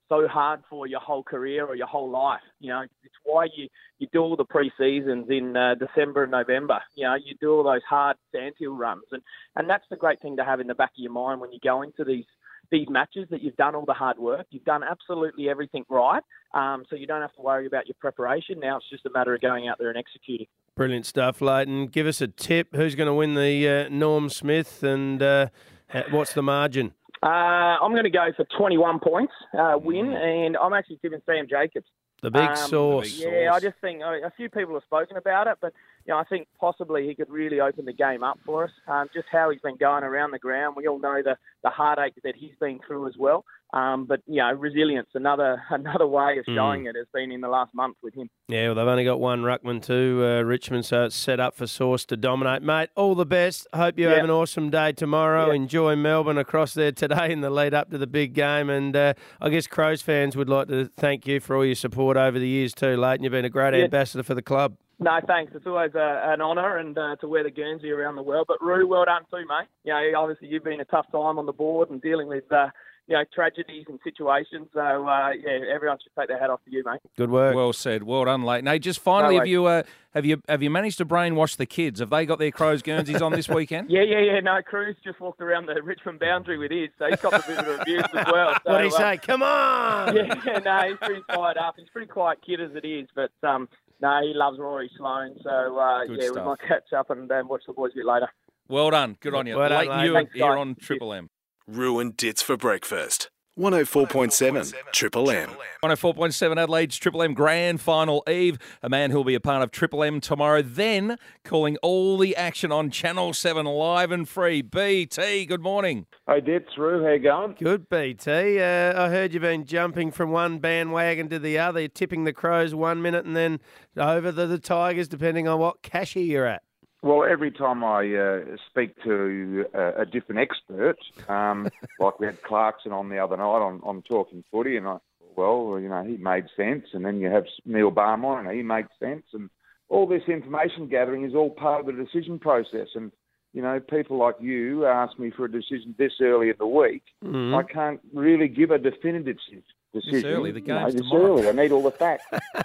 Speaker 3: so hard for your whole career or your whole life. You know, it's why you, you do all the pre-seasons in uh, December and November. You know, you do all those hard sandhill runs. And, and that's the great thing to have in the back of your mind when you go into these these matches, that you've done all the hard work. You've done absolutely everything right. Um, so you don't have to worry about your preparation. Now it's just a matter of going out there and executing.
Speaker 5: Brilliant stuff, Leighton. Give us a tip. Who's going to win the uh, Norm Smith, and uh, what's the margin?
Speaker 3: Uh, I'm going to go for twenty-one points uh, win, and I'm actually giving Sam Jacobs.
Speaker 5: The big
Speaker 3: um,
Speaker 5: sauce.
Speaker 3: The big yeah, sauce. I just think uh, a few people have spoken about it, but you know, I think possibly he could really open the game up for us. Um, just how he's been going around the ground. We all know the, the heartache that he's been through as well. Um, but, you know, resilience, another another way of showing mm. it has been in the last month with him.
Speaker 5: Yeah, well, they've only got one ruckman too, uh, Richmond, so it's set up for Sauce to dominate. Mate, all the best. Hope you yeah. have an awesome day tomorrow. Yeah. Enjoy Melbourne across there today in the lead up to the big game. And uh, I guess Crows fans would like to thank you for all your support over the years too, Leighton. You've been a great yeah. ambassador for the club.
Speaker 3: No, thanks. It's always a, an honour and uh, to wear the Guernsey around the world. But Roo, well done too, mate. You know, obviously you've been a tough time on the board and dealing with uh, you know, tragedies and situations. So, uh, yeah, everyone should take their hat off to you, mate.
Speaker 5: Good work.
Speaker 4: Well said. Well done, Leighton. Hey, just finally,
Speaker 3: No
Speaker 4: have you uh, have you have you managed to brainwash the kids? Have they got their Crows Guernseys on this weekend?
Speaker 3: Yeah, yeah, yeah. No, Cruz just walked around the Richmond boundary with his, so he's got a bit of abuse as well. So,
Speaker 5: what did he
Speaker 3: uh,
Speaker 5: say? Come on!
Speaker 3: Yeah, yeah, no, he's pretty fired up. He's a pretty quiet kid as it is, but um, no, he loves Rory Sloane. So, uh,
Speaker 4: Good
Speaker 3: yeah,
Speaker 4: stuff.
Speaker 3: we might catch up and um, watch the boys a bit later.
Speaker 4: Well done. Good on you.
Speaker 5: Well done,
Speaker 4: Leighton
Speaker 5: mate.
Speaker 4: Hewitt
Speaker 3: Thanks,
Speaker 4: here
Speaker 3: guys.
Speaker 4: on Triple M.
Speaker 14: Ruined Dits for breakfast. one oh four point seven Triple M.
Speaker 4: one oh four point seven Adelaide's Triple M Grand Final Eve. A man who'll be a part of Triple M tomorrow, then calling all the action on Channel seven live and free. B T, good morning.
Speaker 10: Hey, Dits, Roo, how you going?
Speaker 5: Good, B T. Uh, I heard you've been jumping from one bandwagon to the other. You're tipping the Crows one minute and then over the, the Tigers, depending on what cashy you're at.
Speaker 10: Well, every time I uh, speak to uh, a different expert, um, like we had Clarkson on the other night on, on Talking Footy, and I, well, you know, he made sense. And then you have Neil Barmore, and he made sense. And all this information gathering is all part of the decision process. And, you know, people like you ask me for a decision this early in the week.
Speaker 5: Mm.
Speaker 10: I can't really give a definitive decision.
Speaker 4: This early, the game's
Speaker 10: you know, this
Speaker 4: tomorrow.
Speaker 10: early. I need all the facts.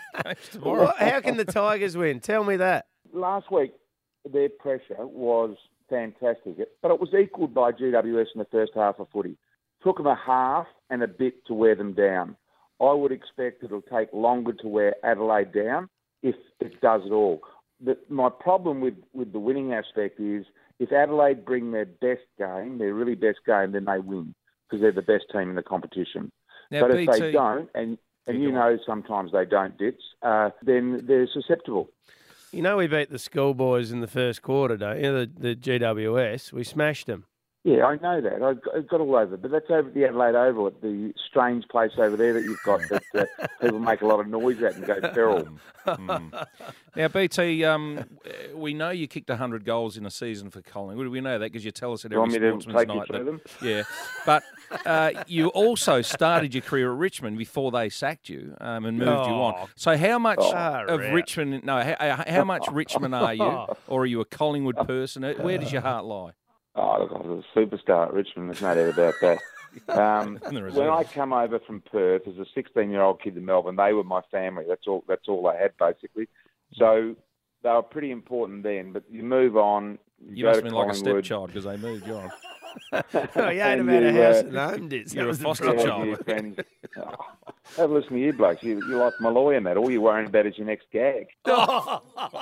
Speaker 5: Well, how can the Tigers win? Tell me that.
Speaker 10: Last week, their pressure was fantastic, but it was equalled by G W S in the first half of footy. Took them a half and a bit to wear them down. I would expect it'll take longer to wear Adelaide down if it does at all. The, my problem with, with the winning aspect is if Adelaide bring their best game, their really best game, then they win because they're the best team in the competition.
Speaker 4: Now,
Speaker 10: but
Speaker 4: B
Speaker 10: if
Speaker 4: T
Speaker 10: they don't, and, and you know sometimes they don't, Dits, uh, then they're susceptible.
Speaker 5: You know we beat the Schoolboys in the first quarter, don't you? The, the G W S. We smashed them.
Speaker 10: Yeah, I know that. I've got, I've got all over. But that's over at the Adelaide Oval, at the strange place over there that you've got that uh, people make a lot of noise at and go feral.
Speaker 4: Mm. Now, B T, um, we know you kicked one hundred goals in a season for Collingwood. We know that because you tell us at
Speaker 10: You want
Speaker 4: every
Speaker 10: me to
Speaker 4: Sportsman's
Speaker 10: take you
Speaker 4: Night.
Speaker 10: through
Speaker 4: that-
Speaker 10: them?
Speaker 4: Yeah, but uh, you also started your career at Richmond before they sacked you um, and moved you on.
Speaker 5: Oh.
Speaker 4: So how much
Speaker 5: Far
Speaker 4: of
Speaker 5: out.
Speaker 4: Richmond, no, how, how much Richmond are you? Or are you a Collingwood person? Where does your heart lie?
Speaker 10: Oh, look, I was a superstar at Richmond. There's no doubt about that. Um,
Speaker 4: In the
Speaker 10: when I
Speaker 4: reserves.
Speaker 10: come over from Perth as a sixteen-year-old kid to Melbourne, they were my family. That's all. That's all I had basically. So they were pretty important then. But you move on. You,
Speaker 4: You
Speaker 10: go
Speaker 4: must
Speaker 10: to
Speaker 4: have been like a
Speaker 10: Collingwood.
Speaker 4: stepchild because they moved you on.
Speaker 5: Oh, you ain't
Speaker 10: And
Speaker 5: about a
Speaker 10: you,
Speaker 5: house
Speaker 10: uh,
Speaker 5: and home, did
Speaker 4: You're a foster
Speaker 10: You have
Speaker 4: child.
Speaker 10: your friends. Oh, have a listen to you blokes. You, you're like my lawyer, Matt. All you're worrying about is your next gag.
Speaker 4: Oh,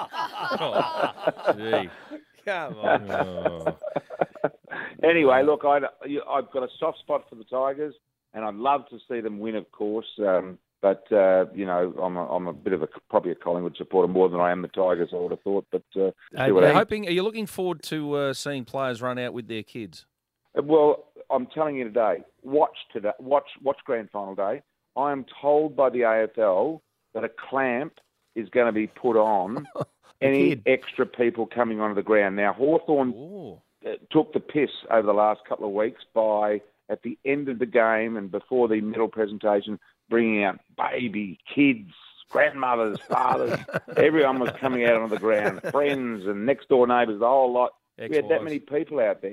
Speaker 4: gee.
Speaker 5: Come on.
Speaker 4: Oh.
Speaker 10: Anyway, look, I, I've got a soft spot for the Tigers, and I'd love to see them win, of course. Um, but uh, you know, I'm a, I'm a bit of a probably a Collingwood supporter more than I am the Tigers. I would have thought, but uh, see what
Speaker 4: Are you
Speaker 10: happens.
Speaker 4: hoping? Are you looking forward to uh, seeing players run out with their kids?
Speaker 10: Well, I'm telling you today. Watch today. Watch watch Grand Final Day. I am told by the A F L that a clamp is going to be put on any
Speaker 5: kid.
Speaker 10: extra people coming onto the ground. Now, Hawthorn
Speaker 4: Ooh.
Speaker 10: uh, took the piss over the last couple of weeks by, at the end of the game and before the medal presentation, bringing out baby, kids, grandmothers, fathers. Everyone was coming out onto the ground, friends and next-door neighbours, the whole lot. We had that
Speaker 4: Ex-wives.
Speaker 10: many people out there.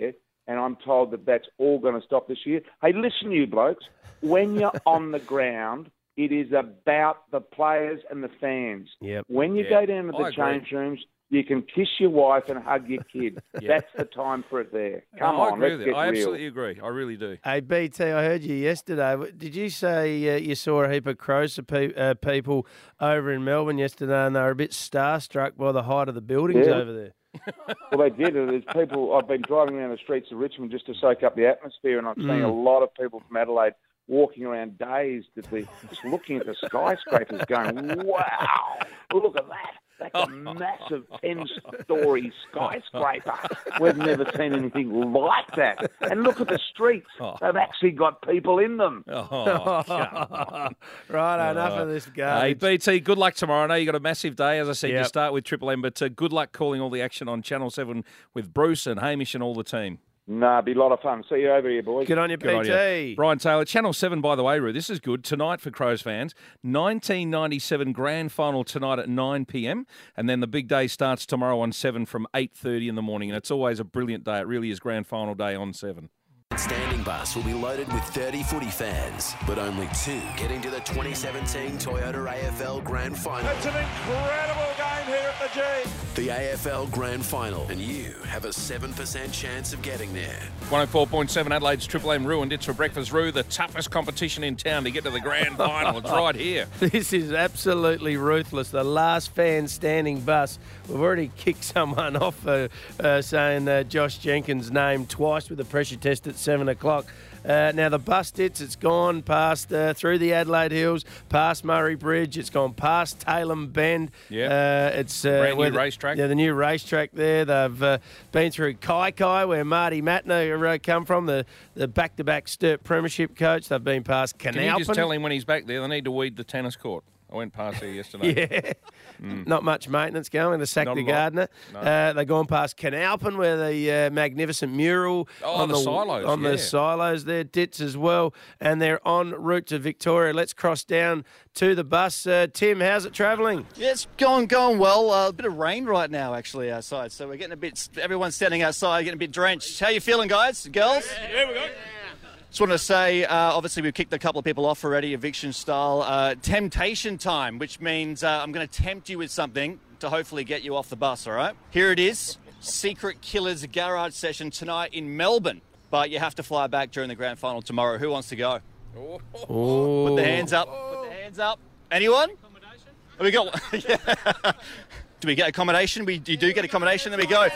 Speaker 10: and I'm told that that's all going to stop this year. Hey, listen, you blokes, when you're on the ground, it is about the players and the fans.
Speaker 5: Yep.
Speaker 10: When you
Speaker 5: Yeah.
Speaker 10: go down to the
Speaker 5: I agree.
Speaker 10: change rooms, you can kiss your wife and hug your kid.
Speaker 4: Yeah.
Speaker 10: That's the time for it there. Come
Speaker 4: No, I
Speaker 10: on,
Speaker 4: agree
Speaker 10: let's
Speaker 4: with
Speaker 10: get
Speaker 4: you. I
Speaker 10: real.
Speaker 4: absolutely agree. I really do.
Speaker 5: Hey, B T, I heard you yesterday. Did you say uh, you saw a heap of Crows pe- uh, people over in Melbourne yesterday and they were a bit starstruck by the height of the buildings
Speaker 10: Yeah.
Speaker 5: over there?
Speaker 10: Well, they did. There's people. I've been driving around the streets of Richmond just to soak up the atmosphere, and I'm seeing
Speaker 5: Mm.
Speaker 10: a lot of people from Adelaide walking around dazed at the, just looking at the skyscrapers, going, "Wow, look at that! That's a massive ten-story skyscraper. We've never seen anything like that. And look at the streets; they've actually got people in them."
Speaker 4: Oh, come on.
Speaker 5: Right, enough of this
Speaker 4: Hey,
Speaker 5: garbage.
Speaker 4: B T, good luck tomorrow. I know you've got a massive day. As I said, you
Speaker 5: Yep.
Speaker 4: start with Triple M, but uh, good luck calling all the action on Channel seven with Bruce and Hamish and all the team.
Speaker 10: Nah, be a lot of fun. See you over here, boys.
Speaker 5: Good on you,
Speaker 4: Good on
Speaker 5: B
Speaker 4: you.
Speaker 5: T.
Speaker 4: Brian Taylor, Channel seven, by the way, Roo, this is good. Tonight for Crows fans, nineteen ninety-seven grand final tonight at nine p.m. And then the big day starts tomorrow on seven from eight thirty in the morning. And it's always a brilliant day. It really is grand final day on seven.
Speaker 7: Standing bus will be loaded with thirty footy fans, but only two getting to the twenty seventeen Toyota A F L Grand Final.
Speaker 8: It's an incredible game here at the G.
Speaker 7: The A F L Grand Final, and you have a seven percent chance of getting there.
Speaker 4: one oh four point seven Adelaide's Triple M Roo and It's for Breakfast Roo, the toughest competition in town to get to the grand final. It's right here.
Speaker 5: This is absolutely ruthless. The last fan standing bus. We've already kicked someone off for uh, saying uh, Josh Jenkins' name twice with a pressure test at seven o'clock. Uh, now, the bus dits, it's gone past uh, through the Adelaide Hills, past Murray Bridge. It's gone past Tailem Bend.
Speaker 4: Yeah.
Speaker 5: Uh, it's uh,
Speaker 4: Brand new
Speaker 5: where the-
Speaker 4: racetrack.
Speaker 5: Yeah, the new racetrack there. They've uh, been through Kai Kai, where Marty Matner uh, come from, the, the back-to-back Sturt Premiership coach. They've been past
Speaker 4: Can
Speaker 5: Canalpan.
Speaker 4: you just tell him when he's back there, they need to weed the tennis court? I went past there yesterday.
Speaker 5: Yeah.
Speaker 4: Mm.
Speaker 5: Not much maintenance going. They sacked
Speaker 4: Not
Speaker 5: the
Speaker 4: a lot.
Speaker 5: gardener.
Speaker 4: No.
Speaker 5: Uh, they've gone past Canalpan where the uh, magnificent mural
Speaker 4: Oh,
Speaker 5: on
Speaker 4: the silos,
Speaker 5: on
Speaker 4: yeah.
Speaker 5: the silos there, Dits as well, and they're en route to Victoria. Let's cross down to the bus. Uh, Tim, how's it travelling?
Speaker 6: Yeah, it's going going well. Uh, a bit of rain right now, actually, outside. So we're getting a bit. Everyone's standing outside, getting a bit drenched. How you feeling, guys, girls?
Speaker 8: Here we go.
Speaker 6: Just want to say, uh, obviously, we've kicked a couple of people off already, eviction style. Uh, temptation time, which means uh, I'm going to tempt you with something to hopefully get you off the bus, all right? Here it is. Secret Killers Garage session tonight in Melbourne. But you have to fly back during the grand final tomorrow. Who wants to go?
Speaker 5: Oh.
Speaker 6: Put the hands up. Put the hands up. Anyone? Accommodation? We got. Yeah. Do we get accommodation? We you do get accommodation. There we go.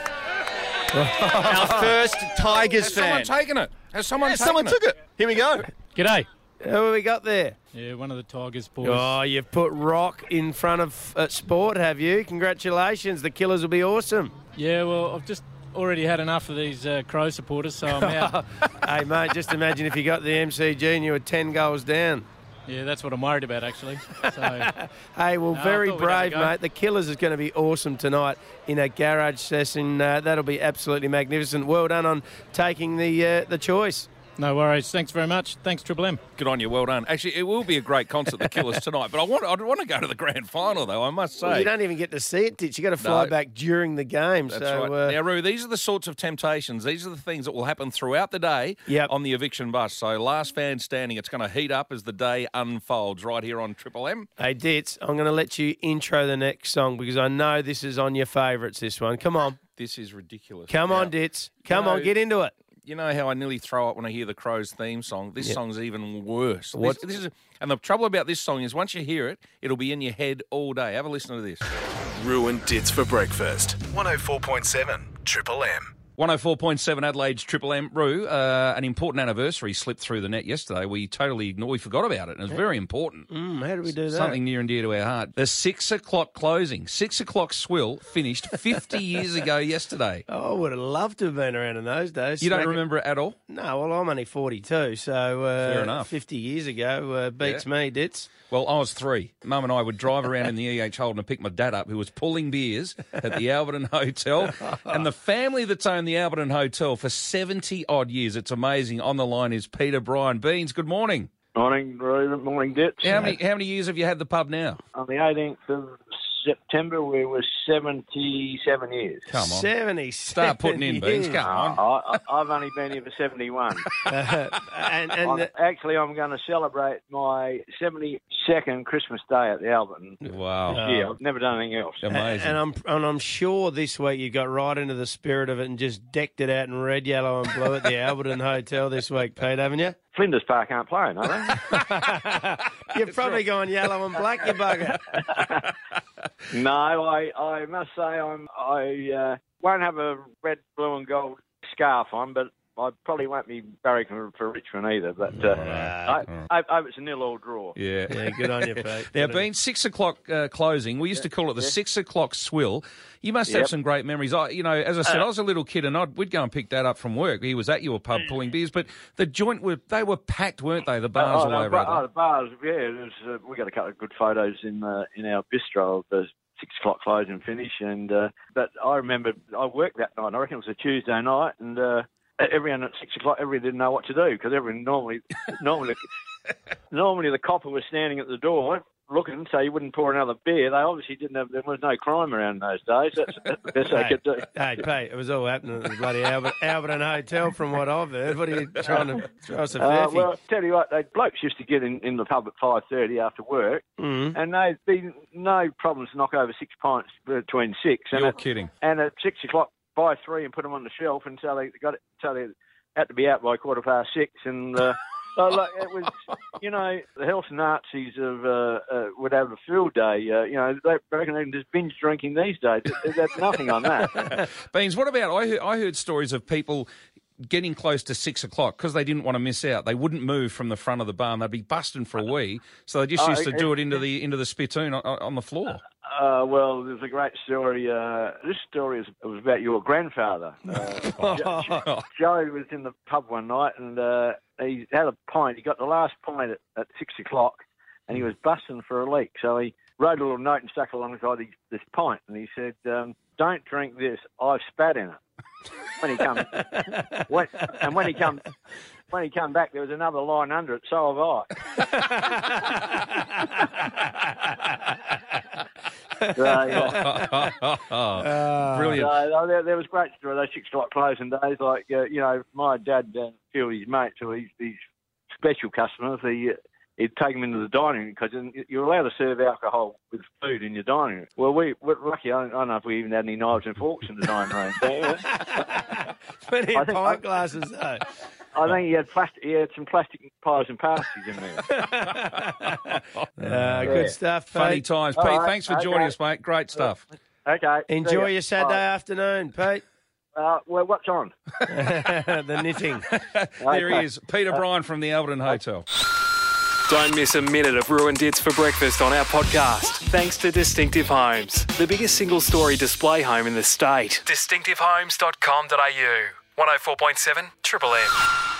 Speaker 6: Our first Tigers
Speaker 4: Has
Speaker 6: fan.
Speaker 4: someone taken it? Has someone
Speaker 6: Yeah,
Speaker 4: taken
Speaker 6: someone
Speaker 4: it?
Speaker 6: took it. Here we go.
Speaker 20: G'day.
Speaker 5: Who have we got there?
Speaker 20: Yeah, one of the Tigers boys.
Speaker 5: Oh, you've put Rock in front of uh, Sport, have you? Congratulations. The Killers will be awesome.
Speaker 20: Yeah, well, I've just already had enough of these uh, Crow supporters, so I'm out.
Speaker 5: Hey, mate, just imagine if you got the M C G and you were ten goals down.
Speaker 20: Yeah, that's what I'm worried about, actually. So,
Speaker 5: Hey, well,
Speaker 20: No, I
Speaker 5: very
Speaker 20: thought we'd have a
Speaker 5: brave,
Speaker 20: go.
Speaker 5: mate. The Killers is going to be awesome tonight in a garage session. Uh, that'll be absolutely magnificent. Well done on taking the uh, the choice.
Speaker 20: no worries. Thanks very much. Thanks, Triple M.
Speaker 4: Good on you. Well done. Actually, it will be a great concert, the Killers, tonight. But I want, I want to go to the grand final, though, I must say.
Speaker 5: Well, you don't even get to see it, Ditch. you got to fly
Speaker 4: No.
Speaker 5: back during the game.
Speaker 4: That's
Speaker 5: so,
Speaker 4: right.
Speaker 5: uh,
Speaker 4: Now, Roo, these are the sorts of temptations. These are the things that will happen throughout the day on the eviction bus. So last fan standing, it's going to heat up as the day unfolds right here on Triple M.
Speaker 5: Hey, Ditz, I'm going to let you intro the next song because I know this is on your favourites, this one. Come on.
Speaker 4: This is ridiculous.
Speaker 5: Come
Speaker 4: Now,
Speaker 5: on, Ditz. Come
Speaker 4: you
Speaker 5: on,
Speaker 4: know-
Speaker 5: get into it.
Speaker 4: You know how I nearly throw up when I hear the Crows theme song? This
Speaker 5: Yeah.
Speaker 4: song's even worse.
Speaker 5: What-
Speaker 4: This, this is, and the trouble about this song is once you hear it, it'll be in your head all day. Have a listen to this.
Speaker 14: Ruined Dits for breakfast. one oh four point seven Triple M.
Speaker 4: one oh four point seven Adelaide's Triple M. Roo, uh, an important anniversary slipped through the net yesterday. We totally ignored, we forgot about it, and it's very important.
Speaker 5: Mm, how did we do that?
Speaker 4: Something near and dear to our heart. The six o'clock closing. Six o'clock swill finished fifty years ago yesterday.
Speaker 5: Oh, I would have loved to have been around in those days.
Speaker 4: You don't
Speaker 5: Smack it-
Speaker 4: remember it at all?
Speaker 5: No, well, I'm only forty-two, so uh,
Speaker 4: Fair enough.
Speaker 5: fifty years ago uh, beats
Speaker 4: Yeah.
Speaker 5: me, Ditz.
Speaker 4: Well, I was three. Mum and I would drive around in the E H Holden and pick my dad up, who was pulling beers at the Alberton Hotel. And the family that's owned the Alberton Hotel for seventy-odd years, it's amazing. On the line is Peter Bryan. Beans, good morning.
Speaker 3: Morning, Reuben. Morning, Ditch.
Speaker 4: How many how many years have you had the pub now?
Speaker 3: On the eighteenth of
Speaker 11: September, we were seventy-seven years.
Speaker 4: Come on.
Speaker 5: seventy-seven
Speaker 4: Start putting in, Beans. Come on.
Speaker 11: I, I, I've only been here for seventy-one.
Speaker 5: Uh, and and
Speaker 11: I'm, actually, I'm going to celebrate my seventy-second Christmas Day at the Alberton.
Speaker 4: Wow.
Speaker 11: This year. I've never done anything else.
Speaker 4: Amazing.
Speaker 5: And I'm and I'm sure this week you got right into the spirit of it and just decked it out in red, yellow, and blue at the Alberton Hotel this week, Pete, haven't you?
Speaker 11: Flinders Park aren't playing, are they?
Speaker 5: You've probably gone yellow and black, you bugger.
Speaker 11: No, I, I must say I'm I uh, won't have a red, blue, and gold scarf on, but I probably won't be barracking for Richmond either. But uh, I, I, I hope it's a nil-all draw.
Speaker 4: Yeah.
Speaker 5: Yeah, good on you, Pete.
Speaker 4: Now, being six o'clock uh, closing, we used to call it the
Speaker 11: Yeah.
Speaker 4: six o'clock swill. You must have
Speaker 11: Yep.
Speaker 4: some great memories. I, you know, as I said,
Speaker 11: Uh,
Speaker 4: I was a little kid, and I'd, we'd go and pick that up from work. He was at your pub pulling beers, but the joint were they were packed, weren't they? The bars
Speaker 11: oh,
Speaker 4: all
Speaker 11: no,
Speaker 4: over.
Speaker 11: bar,
Speaker 4: Adelaide.
Speaker 11: oh, the bars, yeah. It was, uh, we got a couple of good photos in uh, in our bistro of the six o'clock close and finish. And uh, but I remember I worked that night. I reckon it was a Tuesday night, and uh, everyone at six o'clock, everyone didn't know what to do because everyone normally normally normally the copper was standing at the door looking so you wouldn't pour another beer. They obviously didn't have. There was no crime around those days. That's, that's the best they
Speaker 5: Hey,
Speaker 11: could do.
Speaker 5: hey, Pete, it was all happening at the bloody Albert, Alberton Hotel from what I've heard. What are you trying to throw us a
Speaker 11: Uh,
Speaker 5: furphy?
Speaker 11: well, tell you what, they blokes used to get in, in the pub at five thirty after work,
Speaker 5: Mhm.
Speaker 11: and there'd be no problems to knock over six pints between six. And
Speaker 4: You're
Speaker 11: at,
Speaker 4: kidding.
Speaker 11: And at six o'clock, buy three and put them on the shelf until they got it. Until they had to be out by quarter past six, and uh, so like, it was, you know, the health Nazis of uh, uh, would have a field day. Uh, you know, they reckon they can just binge drinking these days. There- There's nothing on that.
Speaker 4: Beans, what about, I heard, I heard stories of people getting close to six o'clock because they didn't want to miss out. They wouldn't move from the front of the bar and they'd be busting for a wee. So they just
Speaker 11: Oh,
Speaker 4: used to do
Speaker 11: it-
Speaker 4: it into the into the spittoon on, on the floor.
Speaker 11: Uh, well, there's a great story. Uh, this story is it was about your grandfather. Uh, Jo- Joe was in the pub one night and uh, he had a pint. He got the last pint at, at six o'clock, and he was busting for a leak. So he wrote a little note and stuck alongside his, this pint, and he said, um, "Don't drink this. I've spat in it." When he come, when, and when he come, when he come back, there was another line under it. So have I. So, yeah.
Speaker 4: Brilliant.
Speaker 11: So, there, there was great story. Those six o'clock closing days, like uh, you know, my dad, uh, few of his mates, or his, his special customers, he uh, he'd take them into the dining room because you're allowed to serve alcohol with food in your dining room. Well, we we're lucky. I don't, I don't know if we even had any knives and forks in the dining room. So, yeah.
Speaker 5: Plenty
Speaker 11: I
Speaker 5: of
Speaker 11: think-
Speaker 5: pint
Speaker 11: I-
Speaker 5: glasses, though.
Speaker 11: I think he had plastic. He had some plastic pies and pasties in there.
Speaker 5: Uh, good stuff, Pete.
Speaker 4: Funny times. Pete,
Speaker 11: All right,
Speaker 4: thanks for joining
Speaker 11: okay.
Speaker 4: us, mate. Great stuff.
Speaker 11: Okay. see
Speaker 5: Enjoy
Speaker 11: ya.
Speaker 5: your Saturday
Speaker 11: Bye.
Speaker 5: afternoon, Pete.
Speaker 11: Uh, well, what's on?
Speaker 5: The knitting.
Speaker 4: There he is, Peter Bryan from the Alberton Hotel.
Speaker 12: Don't miss a minute of Ruined Hits for breakfast on our podcast. Thanks to Distinctive Homes, the biggest single story display home in the state. distinctive homes dot com dot a u. one oh four point seven Triple M.